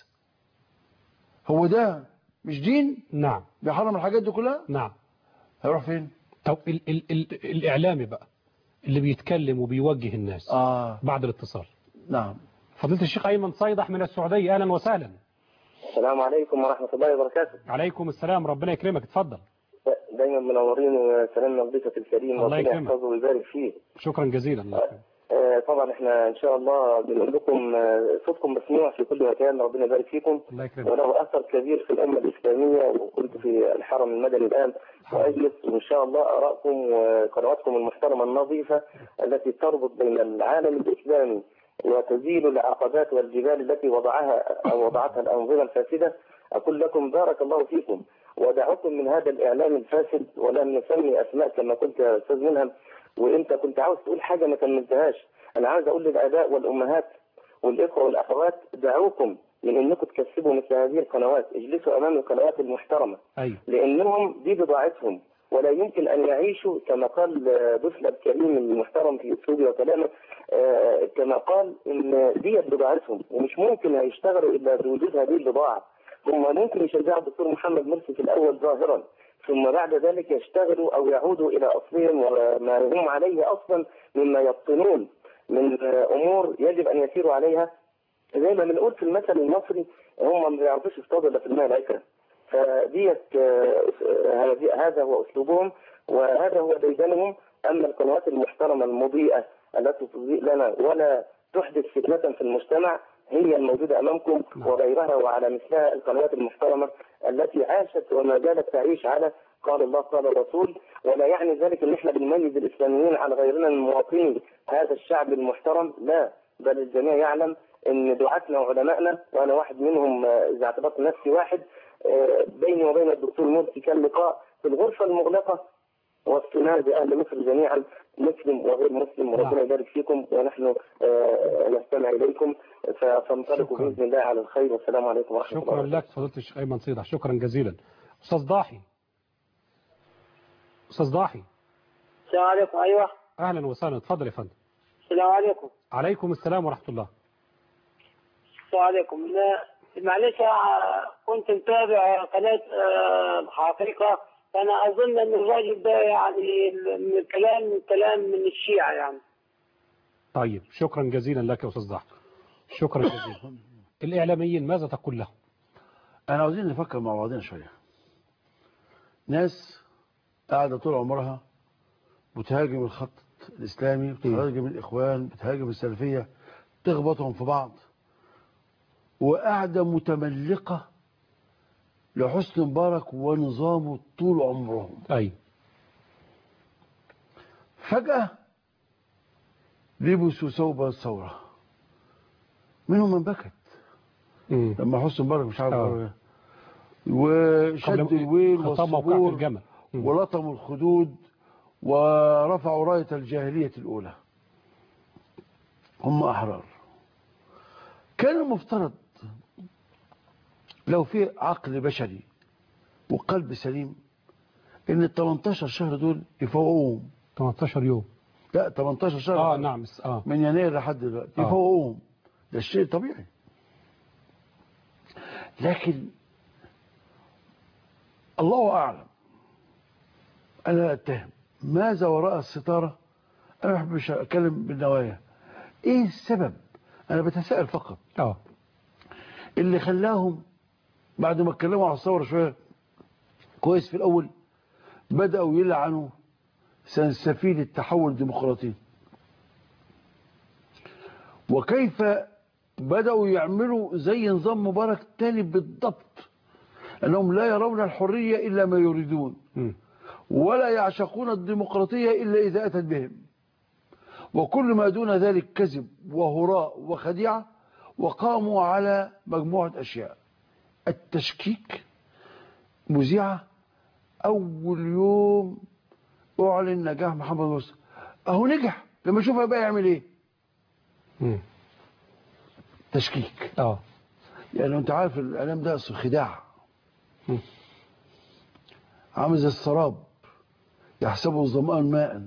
هو ده مش دين؟ نعم. بيحرم الحاجات دي كلها؟ نعم. هيروح فين؟ طب ال ال ال الإعلامي بقى اللي بيتكلم وبيوجه الناس آه. بعد الاتصال. نعم. فضيلة الشيخ أيمن صيدح من السعودية، أهلا وسهلا. السلام عليكم ورحمة الله وبركاته. عليكم السلام، ربنا يكرمك، اتفضل. دايما منورين وسلامنا بضيفك الكريم، الله يكرمك، ربنا يحفظه ويبارك فيه. شكرا جزيلا. الله يكرمك. آه طبعا احنا ان شاء الله بنقول لكم آه صوتكم مسموع في كل مكان، ربنا يبارك فيكم. الله يكرمك. وله اثر كبير في الامه الاسلاميه، وكنت في الحرم المدني الان واجلس، وان شاء الله ارائكم وقنواتكم المحترمه النظيفه التي تربط بين العالم الاسلامي وتزيل العقبات والجبال التي وضعها او وضعتها الانظمه الفاسده. اقول لكم بارك الله فيكم ودعوكم من هذا الاعلام الفاسد، ولن نسمي اسماء كما قلت يا استاذ ملهم، وانت كنت عاوز تقول حاجه ما كملتهاش. انا عاوز اقول للاباء والامهات والاخوه والاخوات، دعوكم من انكم تكسبوا مثل هذه القنوات، اجلسوا امام القنوات المحترمه. أيوة. لانهم دي بضاعتهم، ولا يمكن ان يعيشوا كما قال ضيفنا الكريم المحترم في اسلوبه وكلامه، آه كما قال ان دي بضاعتهم، ومش ممكن هيشتغلوا الا بوجود هذه البضاعه. هم ممكن يشجعوا الدكتور محمد مرسي في الاول ظاهرا، ثم بعد ذلك يشتغلوا او يعودوا الى اصلهم وما هم عليه اصلا مما يبطنون من امور يجب ان يسيروا عليها. زي ما بنقول في المثل المصري، هم ما بيعرفوش يصطادوا الا في الماء العكره. فديت هذا هو اسلوبهم وهذا هو ديدنهم. اما القنوات المحترمه المضيئه التي تضيء لنا ولا تحدث فتنه في المجتمع هي الموجوده امامكم، وغيرها وعلى مثلها القنوات المحترمه التي عاشت وما زالت تعيش على قال الله قال الرسول. ولا يعني ذلك ان احنا بنميز الاسلاميين على غيرنا من مواطني هذا الشعب المحترم، لا، بل الجميع يعلم ان دعاتنا وعلمائنا، وانا واحد منهم اذا اعتبرت نفسي واحد، بيني وبين الدكتور مرسي كان لقاء في الغرفه المغلقه واستناد باهل مصر جميعا، مسلم وغير مسلم، وربنا يبارك فيكم ونحن نستمع اليكم، فانطلقوا باذن الله على الخير، والسلام عليكم ورحمه الله. شكرا لك فضيلة الشيخ ايمن صيدح، شكرا جزيلا. استاذ ضاحي. استاذ ضاحي. السلام عليكم. ايوه اهلا وسهلا، اتفضل يا فندم. السلام عليكم. عليكم السلام ورحمة الله. السلام عليكم. معلش كنت متابع قناة حقيقة، فأنا أظن أن الراجل ده يعني من الكلام من كلام من الشيعة يعني. طيب شكرا جزيلا لك يا أستاذ ضحى. شكرا جزيلا. الإعلاميين ماذا تقول لهم؟ أنا عاوزين نفكر مع بعضنا شوية. ناس قاعدة طول عمرها بتهاجم الخط الإسلامي، بتهاجم الإخوان، بتهاجم السلفية، تخبطهم في بعض، وقاعدة متملقة لحسن مبارك ونظامه طول عمرهم. أي فجأة لبسوا ثوب الثورة. منهم من بكت مم. لما حسن مبارك مش عارف آه. وشد الويل والصبور ولطموا الخدود ورفعوا راية الجاهلية الأولى. هم أحرار. كان المفترض لو في عقل بشري وقلب سليم ان ال تمنتاشر شهر دول يفوقوهم. تمنتاشر يوم؟ لا تمنتاشر شهر. اه نعم اه من يناير لحد دلوقتي آه. يفوقوهم. ده الشيء طبيعي. لكن الله أعلم، أنا أتهم ماذا وراء الستارة. أنا ما بحبش أتكلم بالنوايا. إيه السبب؟ أنا بتساءل فقط. اه اللي خلاهم بعد ما اتكلموا على الثورة شوية كويس في الأول بدأوا يلعنوا سلسفيل التحول الديمقراطي، وكيف بدأوا يعملوا زي نظام مبارك تاني بالضبط، أنهم لا يرون الحرية إلا ما يريدون ولا يعشقون الديمقراطية إلا إذا أتت بهم، وكل ما دون ذلك كذب وهراء وخديعة. وقاموا على مجموعة أشياء. التشكيك. مذيعة أول يوم أعلن نجاح محمد مرسي، أهو نجح، لما أشوفها بقى يعمل إيه. مم. تشكيك. اه يعني أنت عارف الإعلام ده خداع. عامل زي السراب يحسبه الظمآن ماء.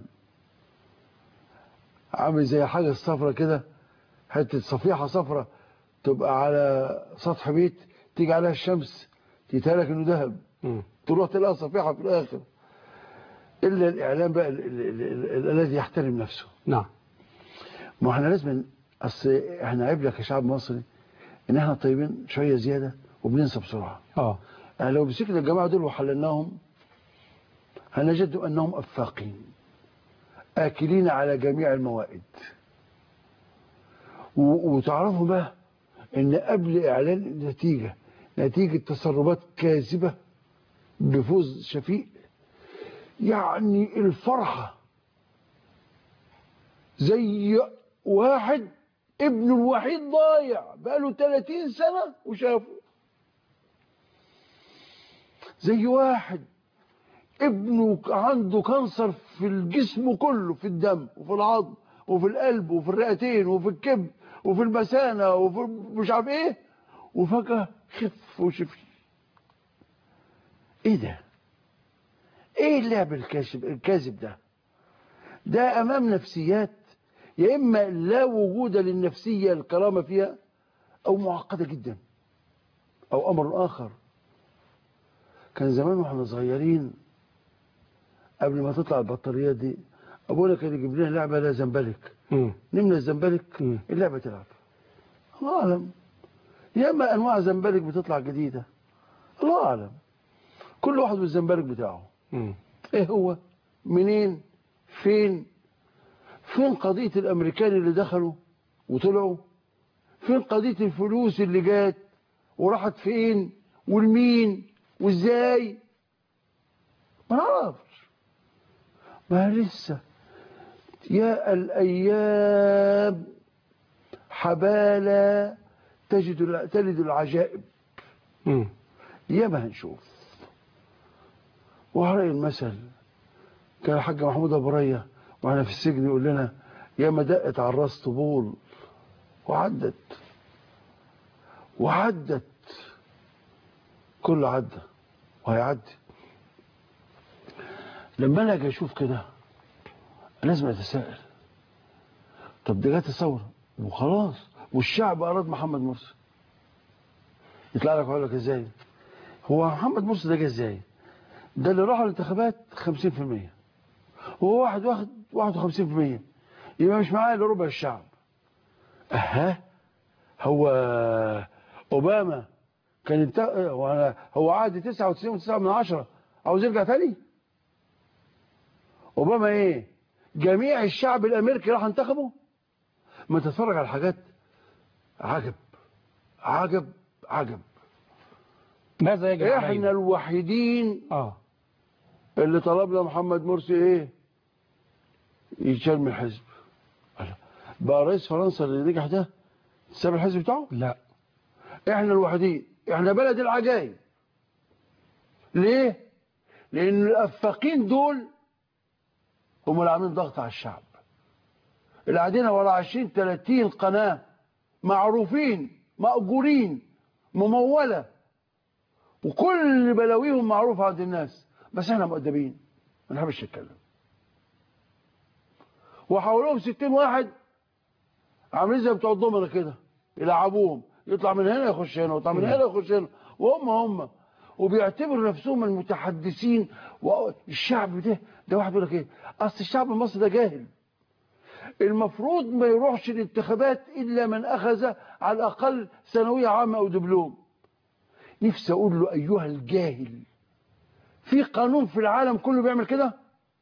عامل زي حاجة صفرة كده، حتة صفيحة صفرة تبقى على سطح بيت، تيجي عليها الشمس تتهالك انه ذهب، تروح تلاقي صفيحة في الآخر. إلا الإعلام بقى الذي يحترم نفسه. نعم. ما احنا لازم، أصل احنا عيب لك يا شعب مصري إن احنا طيبين شوية زيادة وبننسى بسرعة. اه يعني لو مسكنا الجماعة دول وحللناهم هنجد أنهم أفاقين آكلين على جميع الموائد. وتعرفوا بقى ان قبل اعلان النتيجة نتيجة تسربات كاذبة بفوز شفيق، يعني الفرحة زي واحد ابنه الوحيد ضايع بقاله ثلاثين سنة وشافه، زي واحد ابنه عنده كانسر في الجسم كله، في الدم وفي العظم وفي القلب وفي الرئتين وفي الكبد وفي المثانة وفي مش عارف ايه، وفجأة خف وشفي. ايه ده؟ ايه اللعب الكاذب الكاذب ده؟ ده امام نفسيات يا اما لا وجود للنفسية الكرامة فيها او معقدة جدا، او امر اخر. كان زمان واحنا صغيرين قبل ما تطلع البطاريات دي ابونا كان يجيب لنا لعبه لا زنبلك، نملى الزنبلك اللعبه تلعب. الله اعلم، يا اما انواع زنبلك بتطلع جديده، الله اعلم، كل واحد والزنبلك بتاعه. مم. ايه هو؟ منين؟ فين؟ فين قضيه الامريكان اللي دخلوا وطلعوا؟ فين قضيه الفلوس اللي جات وراحت فين والمين وازاي؟ ما نعرفش. ما لسه يا الأيام حبالة تجد تلد العجائب. مم. يا ما هنشوف. وهرأي المثل كان الحاج محمود أبو ريا واحنا في السجن يقول لنا يا ما دقت على الراس طبول وعدت وعدت، كله عدى وهيعدي. لما انا اجي اشوف كده لازم اتساءل، طب دي جت الثوره وخلاص والشعب اراد محمد مرسي. يطلع لك يقول لك ازاي؟ هو محمد مرسي ده جه ازاي؟ ده اللي راح الانتخابات خمسين في المية وهو واحد واخد واحد وخمسين في المية، يبقى مش معاه الا ربع الشعب. اها هو اوباما كان انت... هو عادي تسعة وتسعين وتسعة من عشرة عاوز يرجع تاني؟ اوباما ايه؟ جميع الشعب الامريكي راح انتخبه؟ ما تتفرج على حاجات عجب عجب عجب. ماذا يجب احنا علينا؟ الوحيدين اه اللي طلبنا محمد مرسي ايه؟ يتشال من الحزب. بقى رئيس فرنسا اللي نجح ده ساب الحزب بتاعه؟ لا احنا الوحيدين، احنا بلد العجائب. ليه؟ لان الافاقين دول هم اللي عاملين ضغط على الشعب، اللي قاعدين ورا عشرين تلاتين قناه معروفين مأجورين مموله وكل بلاويهم معروفه عند الناس، بس احنا مؤدبين ما نحبش نتكلم. وحولهم ستين واحد عاملين زي بتوع الضمنه كده يلعبوهم، يطلع من هنا يخش هنا ويطلع من هنا يخش هنا وهم هم وبيعتبروا نفسهم المتحدثين. والشعب ده ده واحد يقول لك ايه؟ اصل الشعب المصري ده جاهل، المفروض ما يروحش الانتخابات الا من اخذ على الاقل ثانويه عامه او دبلوم. نفسي اقول له ايها الجاهل، في قانون في العالم كله بيعمل كده؟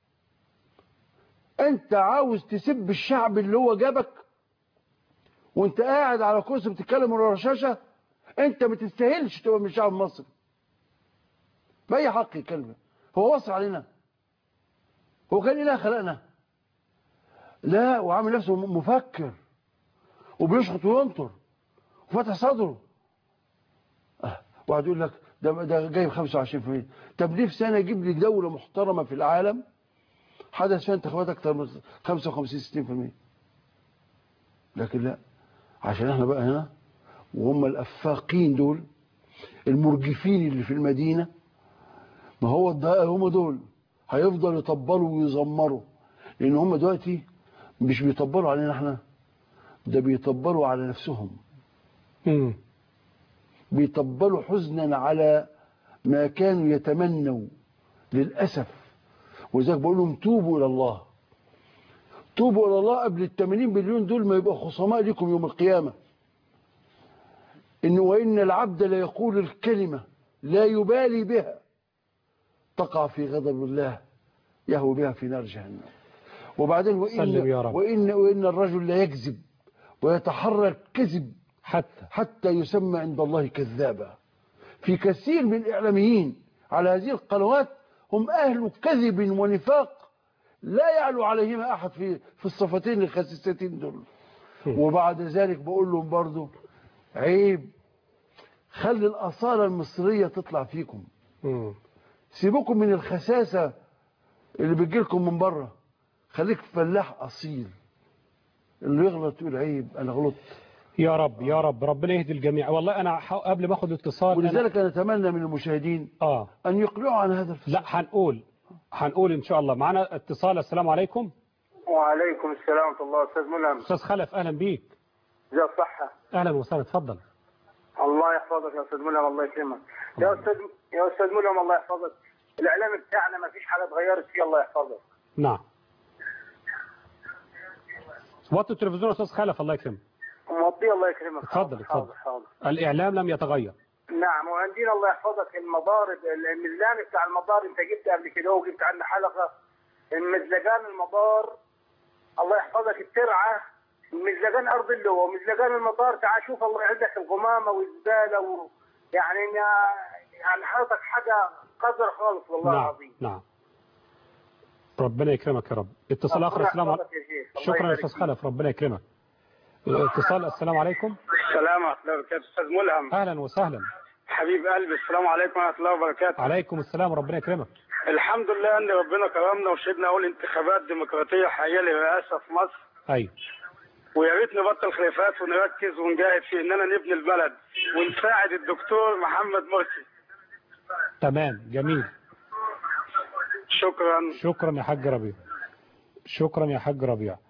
انت عاوز تسب الشعب اللي هو جابك وانت قاعد على كرسي بتتكلم ورا شاشه؟ انت ما تستاهلش تبقى من الشعب المصري باي حق يكلمه. هو وصل علينا؟ هو كان اله خلقنا؟ لا، وعامل نفسه مفكر وبيشخط وينطر وفتح صدره. اه واحد يقول لك ده ده جايب خمسة وعشرين في المية. طب ليه في سنه يجيب لي دوله محترمه في العالم حدث فيها انتخابات اكتر من خمسة وخمسين ستين في المية؟ لكن لا، عشان احنا بقى هنا وهم الافاقين دول المرجفين اللي في المدينه، ما هو هم دول هيفضلوا يطبلوا ويزمروا، لان هم دلوقتي مش بيطبلوا علينا احنا، ده بيطبلوا على نفسهم. امم بيطبلوا حزنا على ما كانوا يتمنوا للاسف. ولذلك بقول لهم توبوا الى الله، توبوا الى الله قبل ال ثمانين مليون دول ما يبقى خصماء لكم يوم القيامه. إنه وإن العبد لا يقول الكلمة لا يبالي بها تقع في غضب الله يهوي بها في نار جهنم. وبعدين وإن, وإن, وإن الرجل لا يكذب ويتحرى الكذب حتى حتى يسمى عند الله كذابا. في كثير من الإعلاميين على هذه القنوات هم أهل كذب ونفاق لا يعلو عليهما أحد في في الصفتين الخسيستين دول. وبعد ذلك بقول لهم برضو عيب، خلي الأصالة المصرية تطلع فيكم. مم. سيبوكم من الخساسة اللي بتجيلكم من بره، خليك فلاح أصيل. اللي يغلط يقول عيب أنا غلطت. يا رب يا رب ربنا يهدي الجميع. والله أنا قبل ما أخذ اتصال ولذلك أنا أتمنى من المشاهدين آه. أن يقلعوا عن هذا الفساد. لا هنقول هنقول إن شاء الله. معنا اتصال. السلام عليكم. وعليكم السلام ورحمة الله. أستاذ ملهم. أستاذ خلف أهلا بيك. ازي الصحة؟ أهلا وسهلا اتفضل. الله يحفظك يا أستاذ ملهم. الله يكرمك يا أستاذ يا أستاذ ملهم. الله يحفظك. الإعلام بتاعنا ما فيش حاجة اتغيرت فيه. الله يحفظك. نعم. وطي التلفزيون يا أستاذ خلف الله يكرمك. موطي الله يكرمك. اتفضل اتفضل. الإعلام لم يتغير. نعم. وعندنا الله يحفظك المضارب المزلان بتاع المطار انت جبت قبل كده وجبت عندنا حلقة المزلقان المطار. الله يحفظك الترعة مزلقان أرض اللواء ومزلقان المطار. تعال شوف الله يعزك الغمامة والزبالة و... يعني يعني حضرتك حاجة قدر خالص والله نعم. العظيم. نعم ربنا يكرمك يا رب. اتصال آخر. السلام عليكم. شكرا يا أستاذ خلف ربنا يكرمك. اتصال. السلام عليكم. السلام ورحمة الله وبركاته. أستاذ ملهم. أهلا وسهلا. حبيب قلبي السلام عليكم ورحمة الله وبركاته. عليكم السلام وربنا يكرمك. الحمد لله ان ربنا كرمنا وشهدنا اول انتخابات ديمقراطيه حقيقيه للرئاسه في مصر. ايوه. ويا ريت نبطل خلافات ونركز ونجاهد في اننا نبني البلد ونساعد الدكتور محمد مرسي. تمام جميل. شكرا. شكرا يا حاج ربيع. شكرا يا حاج ربيع.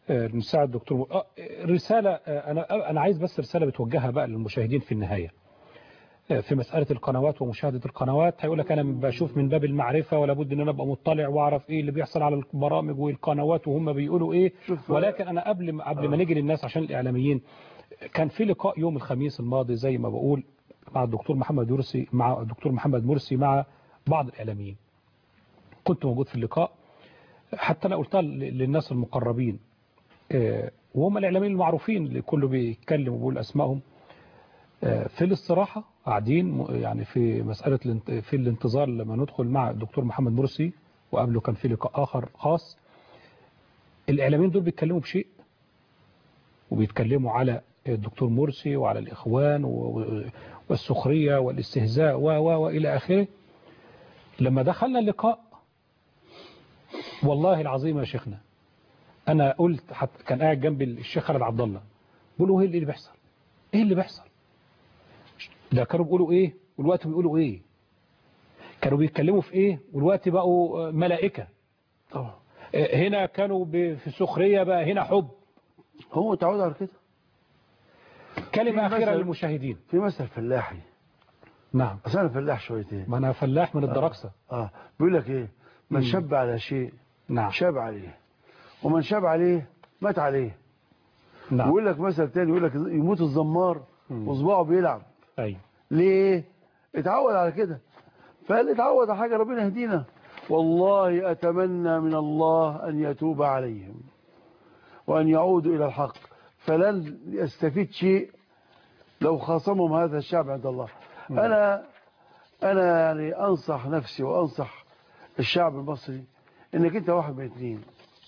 المساعد دكتور رسالة أنا أنا عايز بس رسالة بتوجهها بقى للمشاهدين في النهاية في مسألة القنوات ومشاهدة القنوات. هيقول لك أنا بشوف من باب المعرفة ولا بد إن أنا أبقى مطلع وأعرف إيه اللي بيحصل على البرامج والقنوات وهم بيقولوا إيه. ولكن أنا قبل قبل ما نيجي للناس عشان الإعلاميين، كان في لقاء يوم الخميس الماضي زي ما بقول مع الدكتور محمد مرسي مع الدكتور محمد مرسي مع بعض الإعلاميين. كنت موجود في اللقاء، حتى أنا قلتها للناس المقربين وهم الإعلاميين المعروفين اللي كله بيتكلم وبيقول أسمائهم في الاستراحة قاعدين يعني في مسألة في الانتظار لما ندخل مع الدكتور محمد مرسي، وقبله كان في لقاء آخر خاص. الإعلاميين دول بيتكلموا بشيء وبيتكلموا على الدكتور مرسي وعلى الإخوان والسخرية والاستهزاء و و وإلى آخره. لما دخلنا اللقاء والله العظيم يا شيخنا أنا قلت، حتى كان قاعد جنبي الشيخ خالد عبد الله، بيقولوا إيه اللي بيحصل؟ إيه اللي بيحصل؟ ده كانوا بيقولوا إيه والوقت بيقولوا إيه؟ كانوا بيتكلموا في إيه والوقت بقوا ملائكة. طبعا هنا كانوا في سخرية بقى هنا حب. هو تعود على كده. كلمة أخيرة للمشاهدين. في مثل فلاحي. نعم. بس أنا فلاح شويتين. ما أنا فلاح من الدرقسة. آه. آه. بيقول لك إيه؟ من شب على شيء نعم شاب عليه، ومن شاب عليه مات عليه. نعم. ويقول لك مثل تاني يقول لك يموت الزمار وصباعه بيلعب. أيوة. ليه؟ اتعود على كده. فقال اتعود على حاجة ربنا يهدينا. والله أتمنى من الله أن يتوب عليهم وأن يعودوا إلى الحق، فلن يستفيد شيء لو خاصمهم هذا الشعب عند الله. م. أنا أنا يعني أنصح نفسي وأنصح الشعب المصري إنك أنت واحد من اثنين،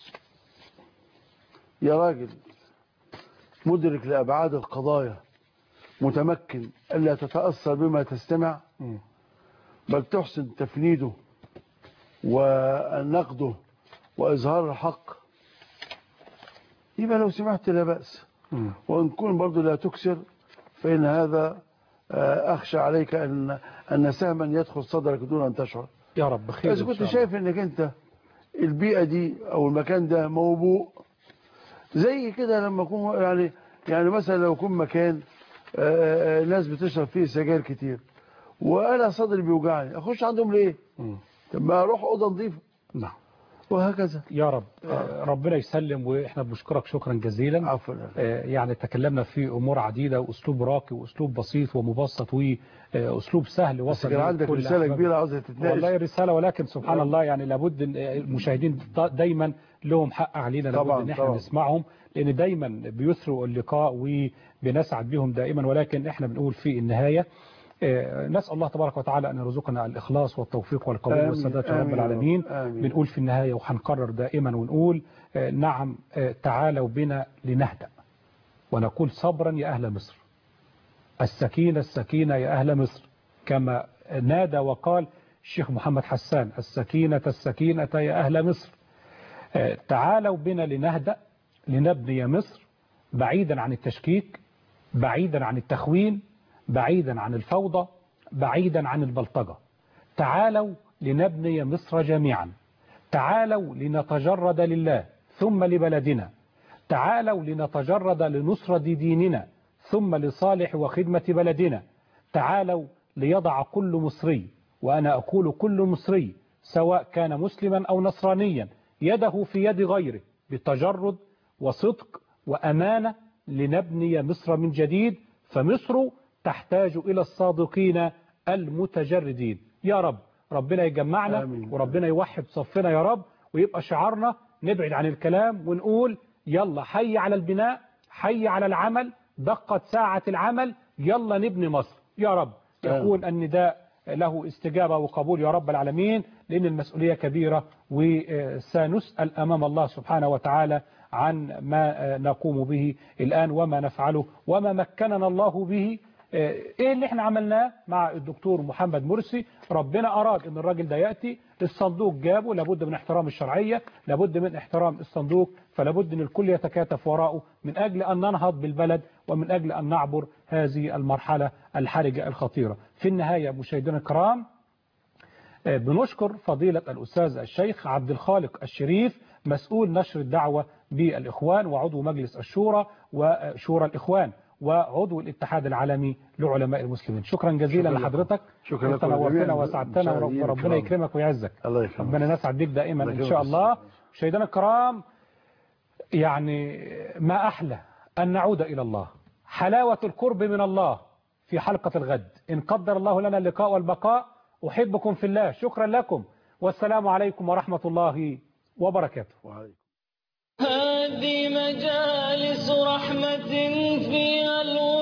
يا راجل مدرك لأبعاد القضايا، متمكن ألا تتأثر بما تستمع، بل تحسن تفنيده ونقده وإظهار الحق، يبقى لو سمحت لا بأس. وإن كن برضو لا تكسر فإن هذا أخشى عليك أن أن سهما يدخل صدرك دون أن تشعر. يا رب خير. إذا كنت شايف أنك أنت البيئة دي أو المكان ده موبوء زي كده، لما يكون يعني يعني مثلا لو يكون مكان ناس بتشرب فيه سجاير كتير وأنا صدري بيوجعني، أخش عندهم ليه؟ طب ما أروح أوضة نظيفة. نعم. وهكذا. يا رب. آه. ربنا يسلم، وإحنا بنشكرك شكرا جزيلا. عفوا. آه يعني تكلمنا في أمور عديدة وأسلوب راقي وأسلوب بسيط ومبسط وأسلوب سهل وصل. كان عندك رسالة أحباب. كبيرة عاوزة تتناقش. والله رسالة، ولكن سبحان آه. الله يعني لابد المشاهدين دايما لهم حق علينا، لابد ان احنا نسمعهم، لأن دايما بيثروا اللقاء وبنسعد بهم دائما. ولكن احنا بنقول في النهاية نسأل الله تبارك وتعالى أن يرزقنا الإخلاص والتوفيق والقبول والسداد يا رب العالمين. آمين. بنقول في النهاية وهنكرر دائما ونقول نعم تعالوا بنا لنهدأ ونقول صبرا يا أهل مصر، السكينة السكينة يا أهل مصر، كما نادى وقال الشيخ محمد حسان السكينة السكينة يا أهل مصر. تعالوا بنا لنهدأ لنبني مصر بعيدا عن التشكيك، بعيدا عن التخوين، بعيدا عن الفوضى، بعيدا عن البلطجة. تعالوا لنبني مصر جميعا، تعالوا لنتجرد لله ثم لبلدنا، تعالوا لنتجرد لنصرة ديننا ثم لصالح وخدمة بلدنا، تعالوا ليضع كل مصري، وأنا أقول كل مصري سواء كان مسلما أو نصرانيا، يده في يد غيره بتجرد وصدق وأمانة لنبني مصر من جديد. فمصر تحتاج إلى الصادقين المتجردين. يا رب ربنا يجمعنا. آمين. وربنا يوحد صفنا يا رب، ويبقى شعارنا نبعد عن الكلام ونقول يلا حي على البناء، حي على العمل، دقت ساعة العمل، يلا نبني مصر. يا رب يكون النداء له استجابة وقبول يا رب العالمين، لأن المسؤولية كبيرة وسنسأل أمام الله سبحانه وتعالى عن ما نقوم به الآن وما نفعله وما مكننا الله به. ايه اللي احنا عملناه مع الدكتور محمد مرسي؟ ربنا اراد ان الراجل ده يأتي، الصندوق جابه، لابد من احترام الشرعية، لابد من احترام الصندوق، فلابد ان الكل يتكاتف وراءه من اجل ان ننهض بالبلد ومن اجل ان نعبر هذه المرحلة الحرجة الخطيرة. في النهاية مشاهدينا الكرام بنشكر فضيلة الأستاذ الشيخ عبد الخالق الشريف مسؤول نشر الدعوة بالإخوان وعضو مجلس الشورى وشورى الإخوان وعضو الاتحاد العالمي لعلماء المسلمين. شكرا جزيلا شكرا لحضرتك، شكرا انت نورتنا وسعدتنا وربنا يكرمك ويعزك. الله يكرمك. ربنا نسعد بك دائما ان شاء الله. مشاهدينا الكرام، يعني ما احلى ان نعود الى الله، حلاوة القرب من الله في حلقة الغد إن قدر الله لنا اللقاء والبقاء. أحبكم في الله، شكرا لكم والسلام عليكم ورحمة الله وبركاته. هذه مجالس رحمة فيها الوحيد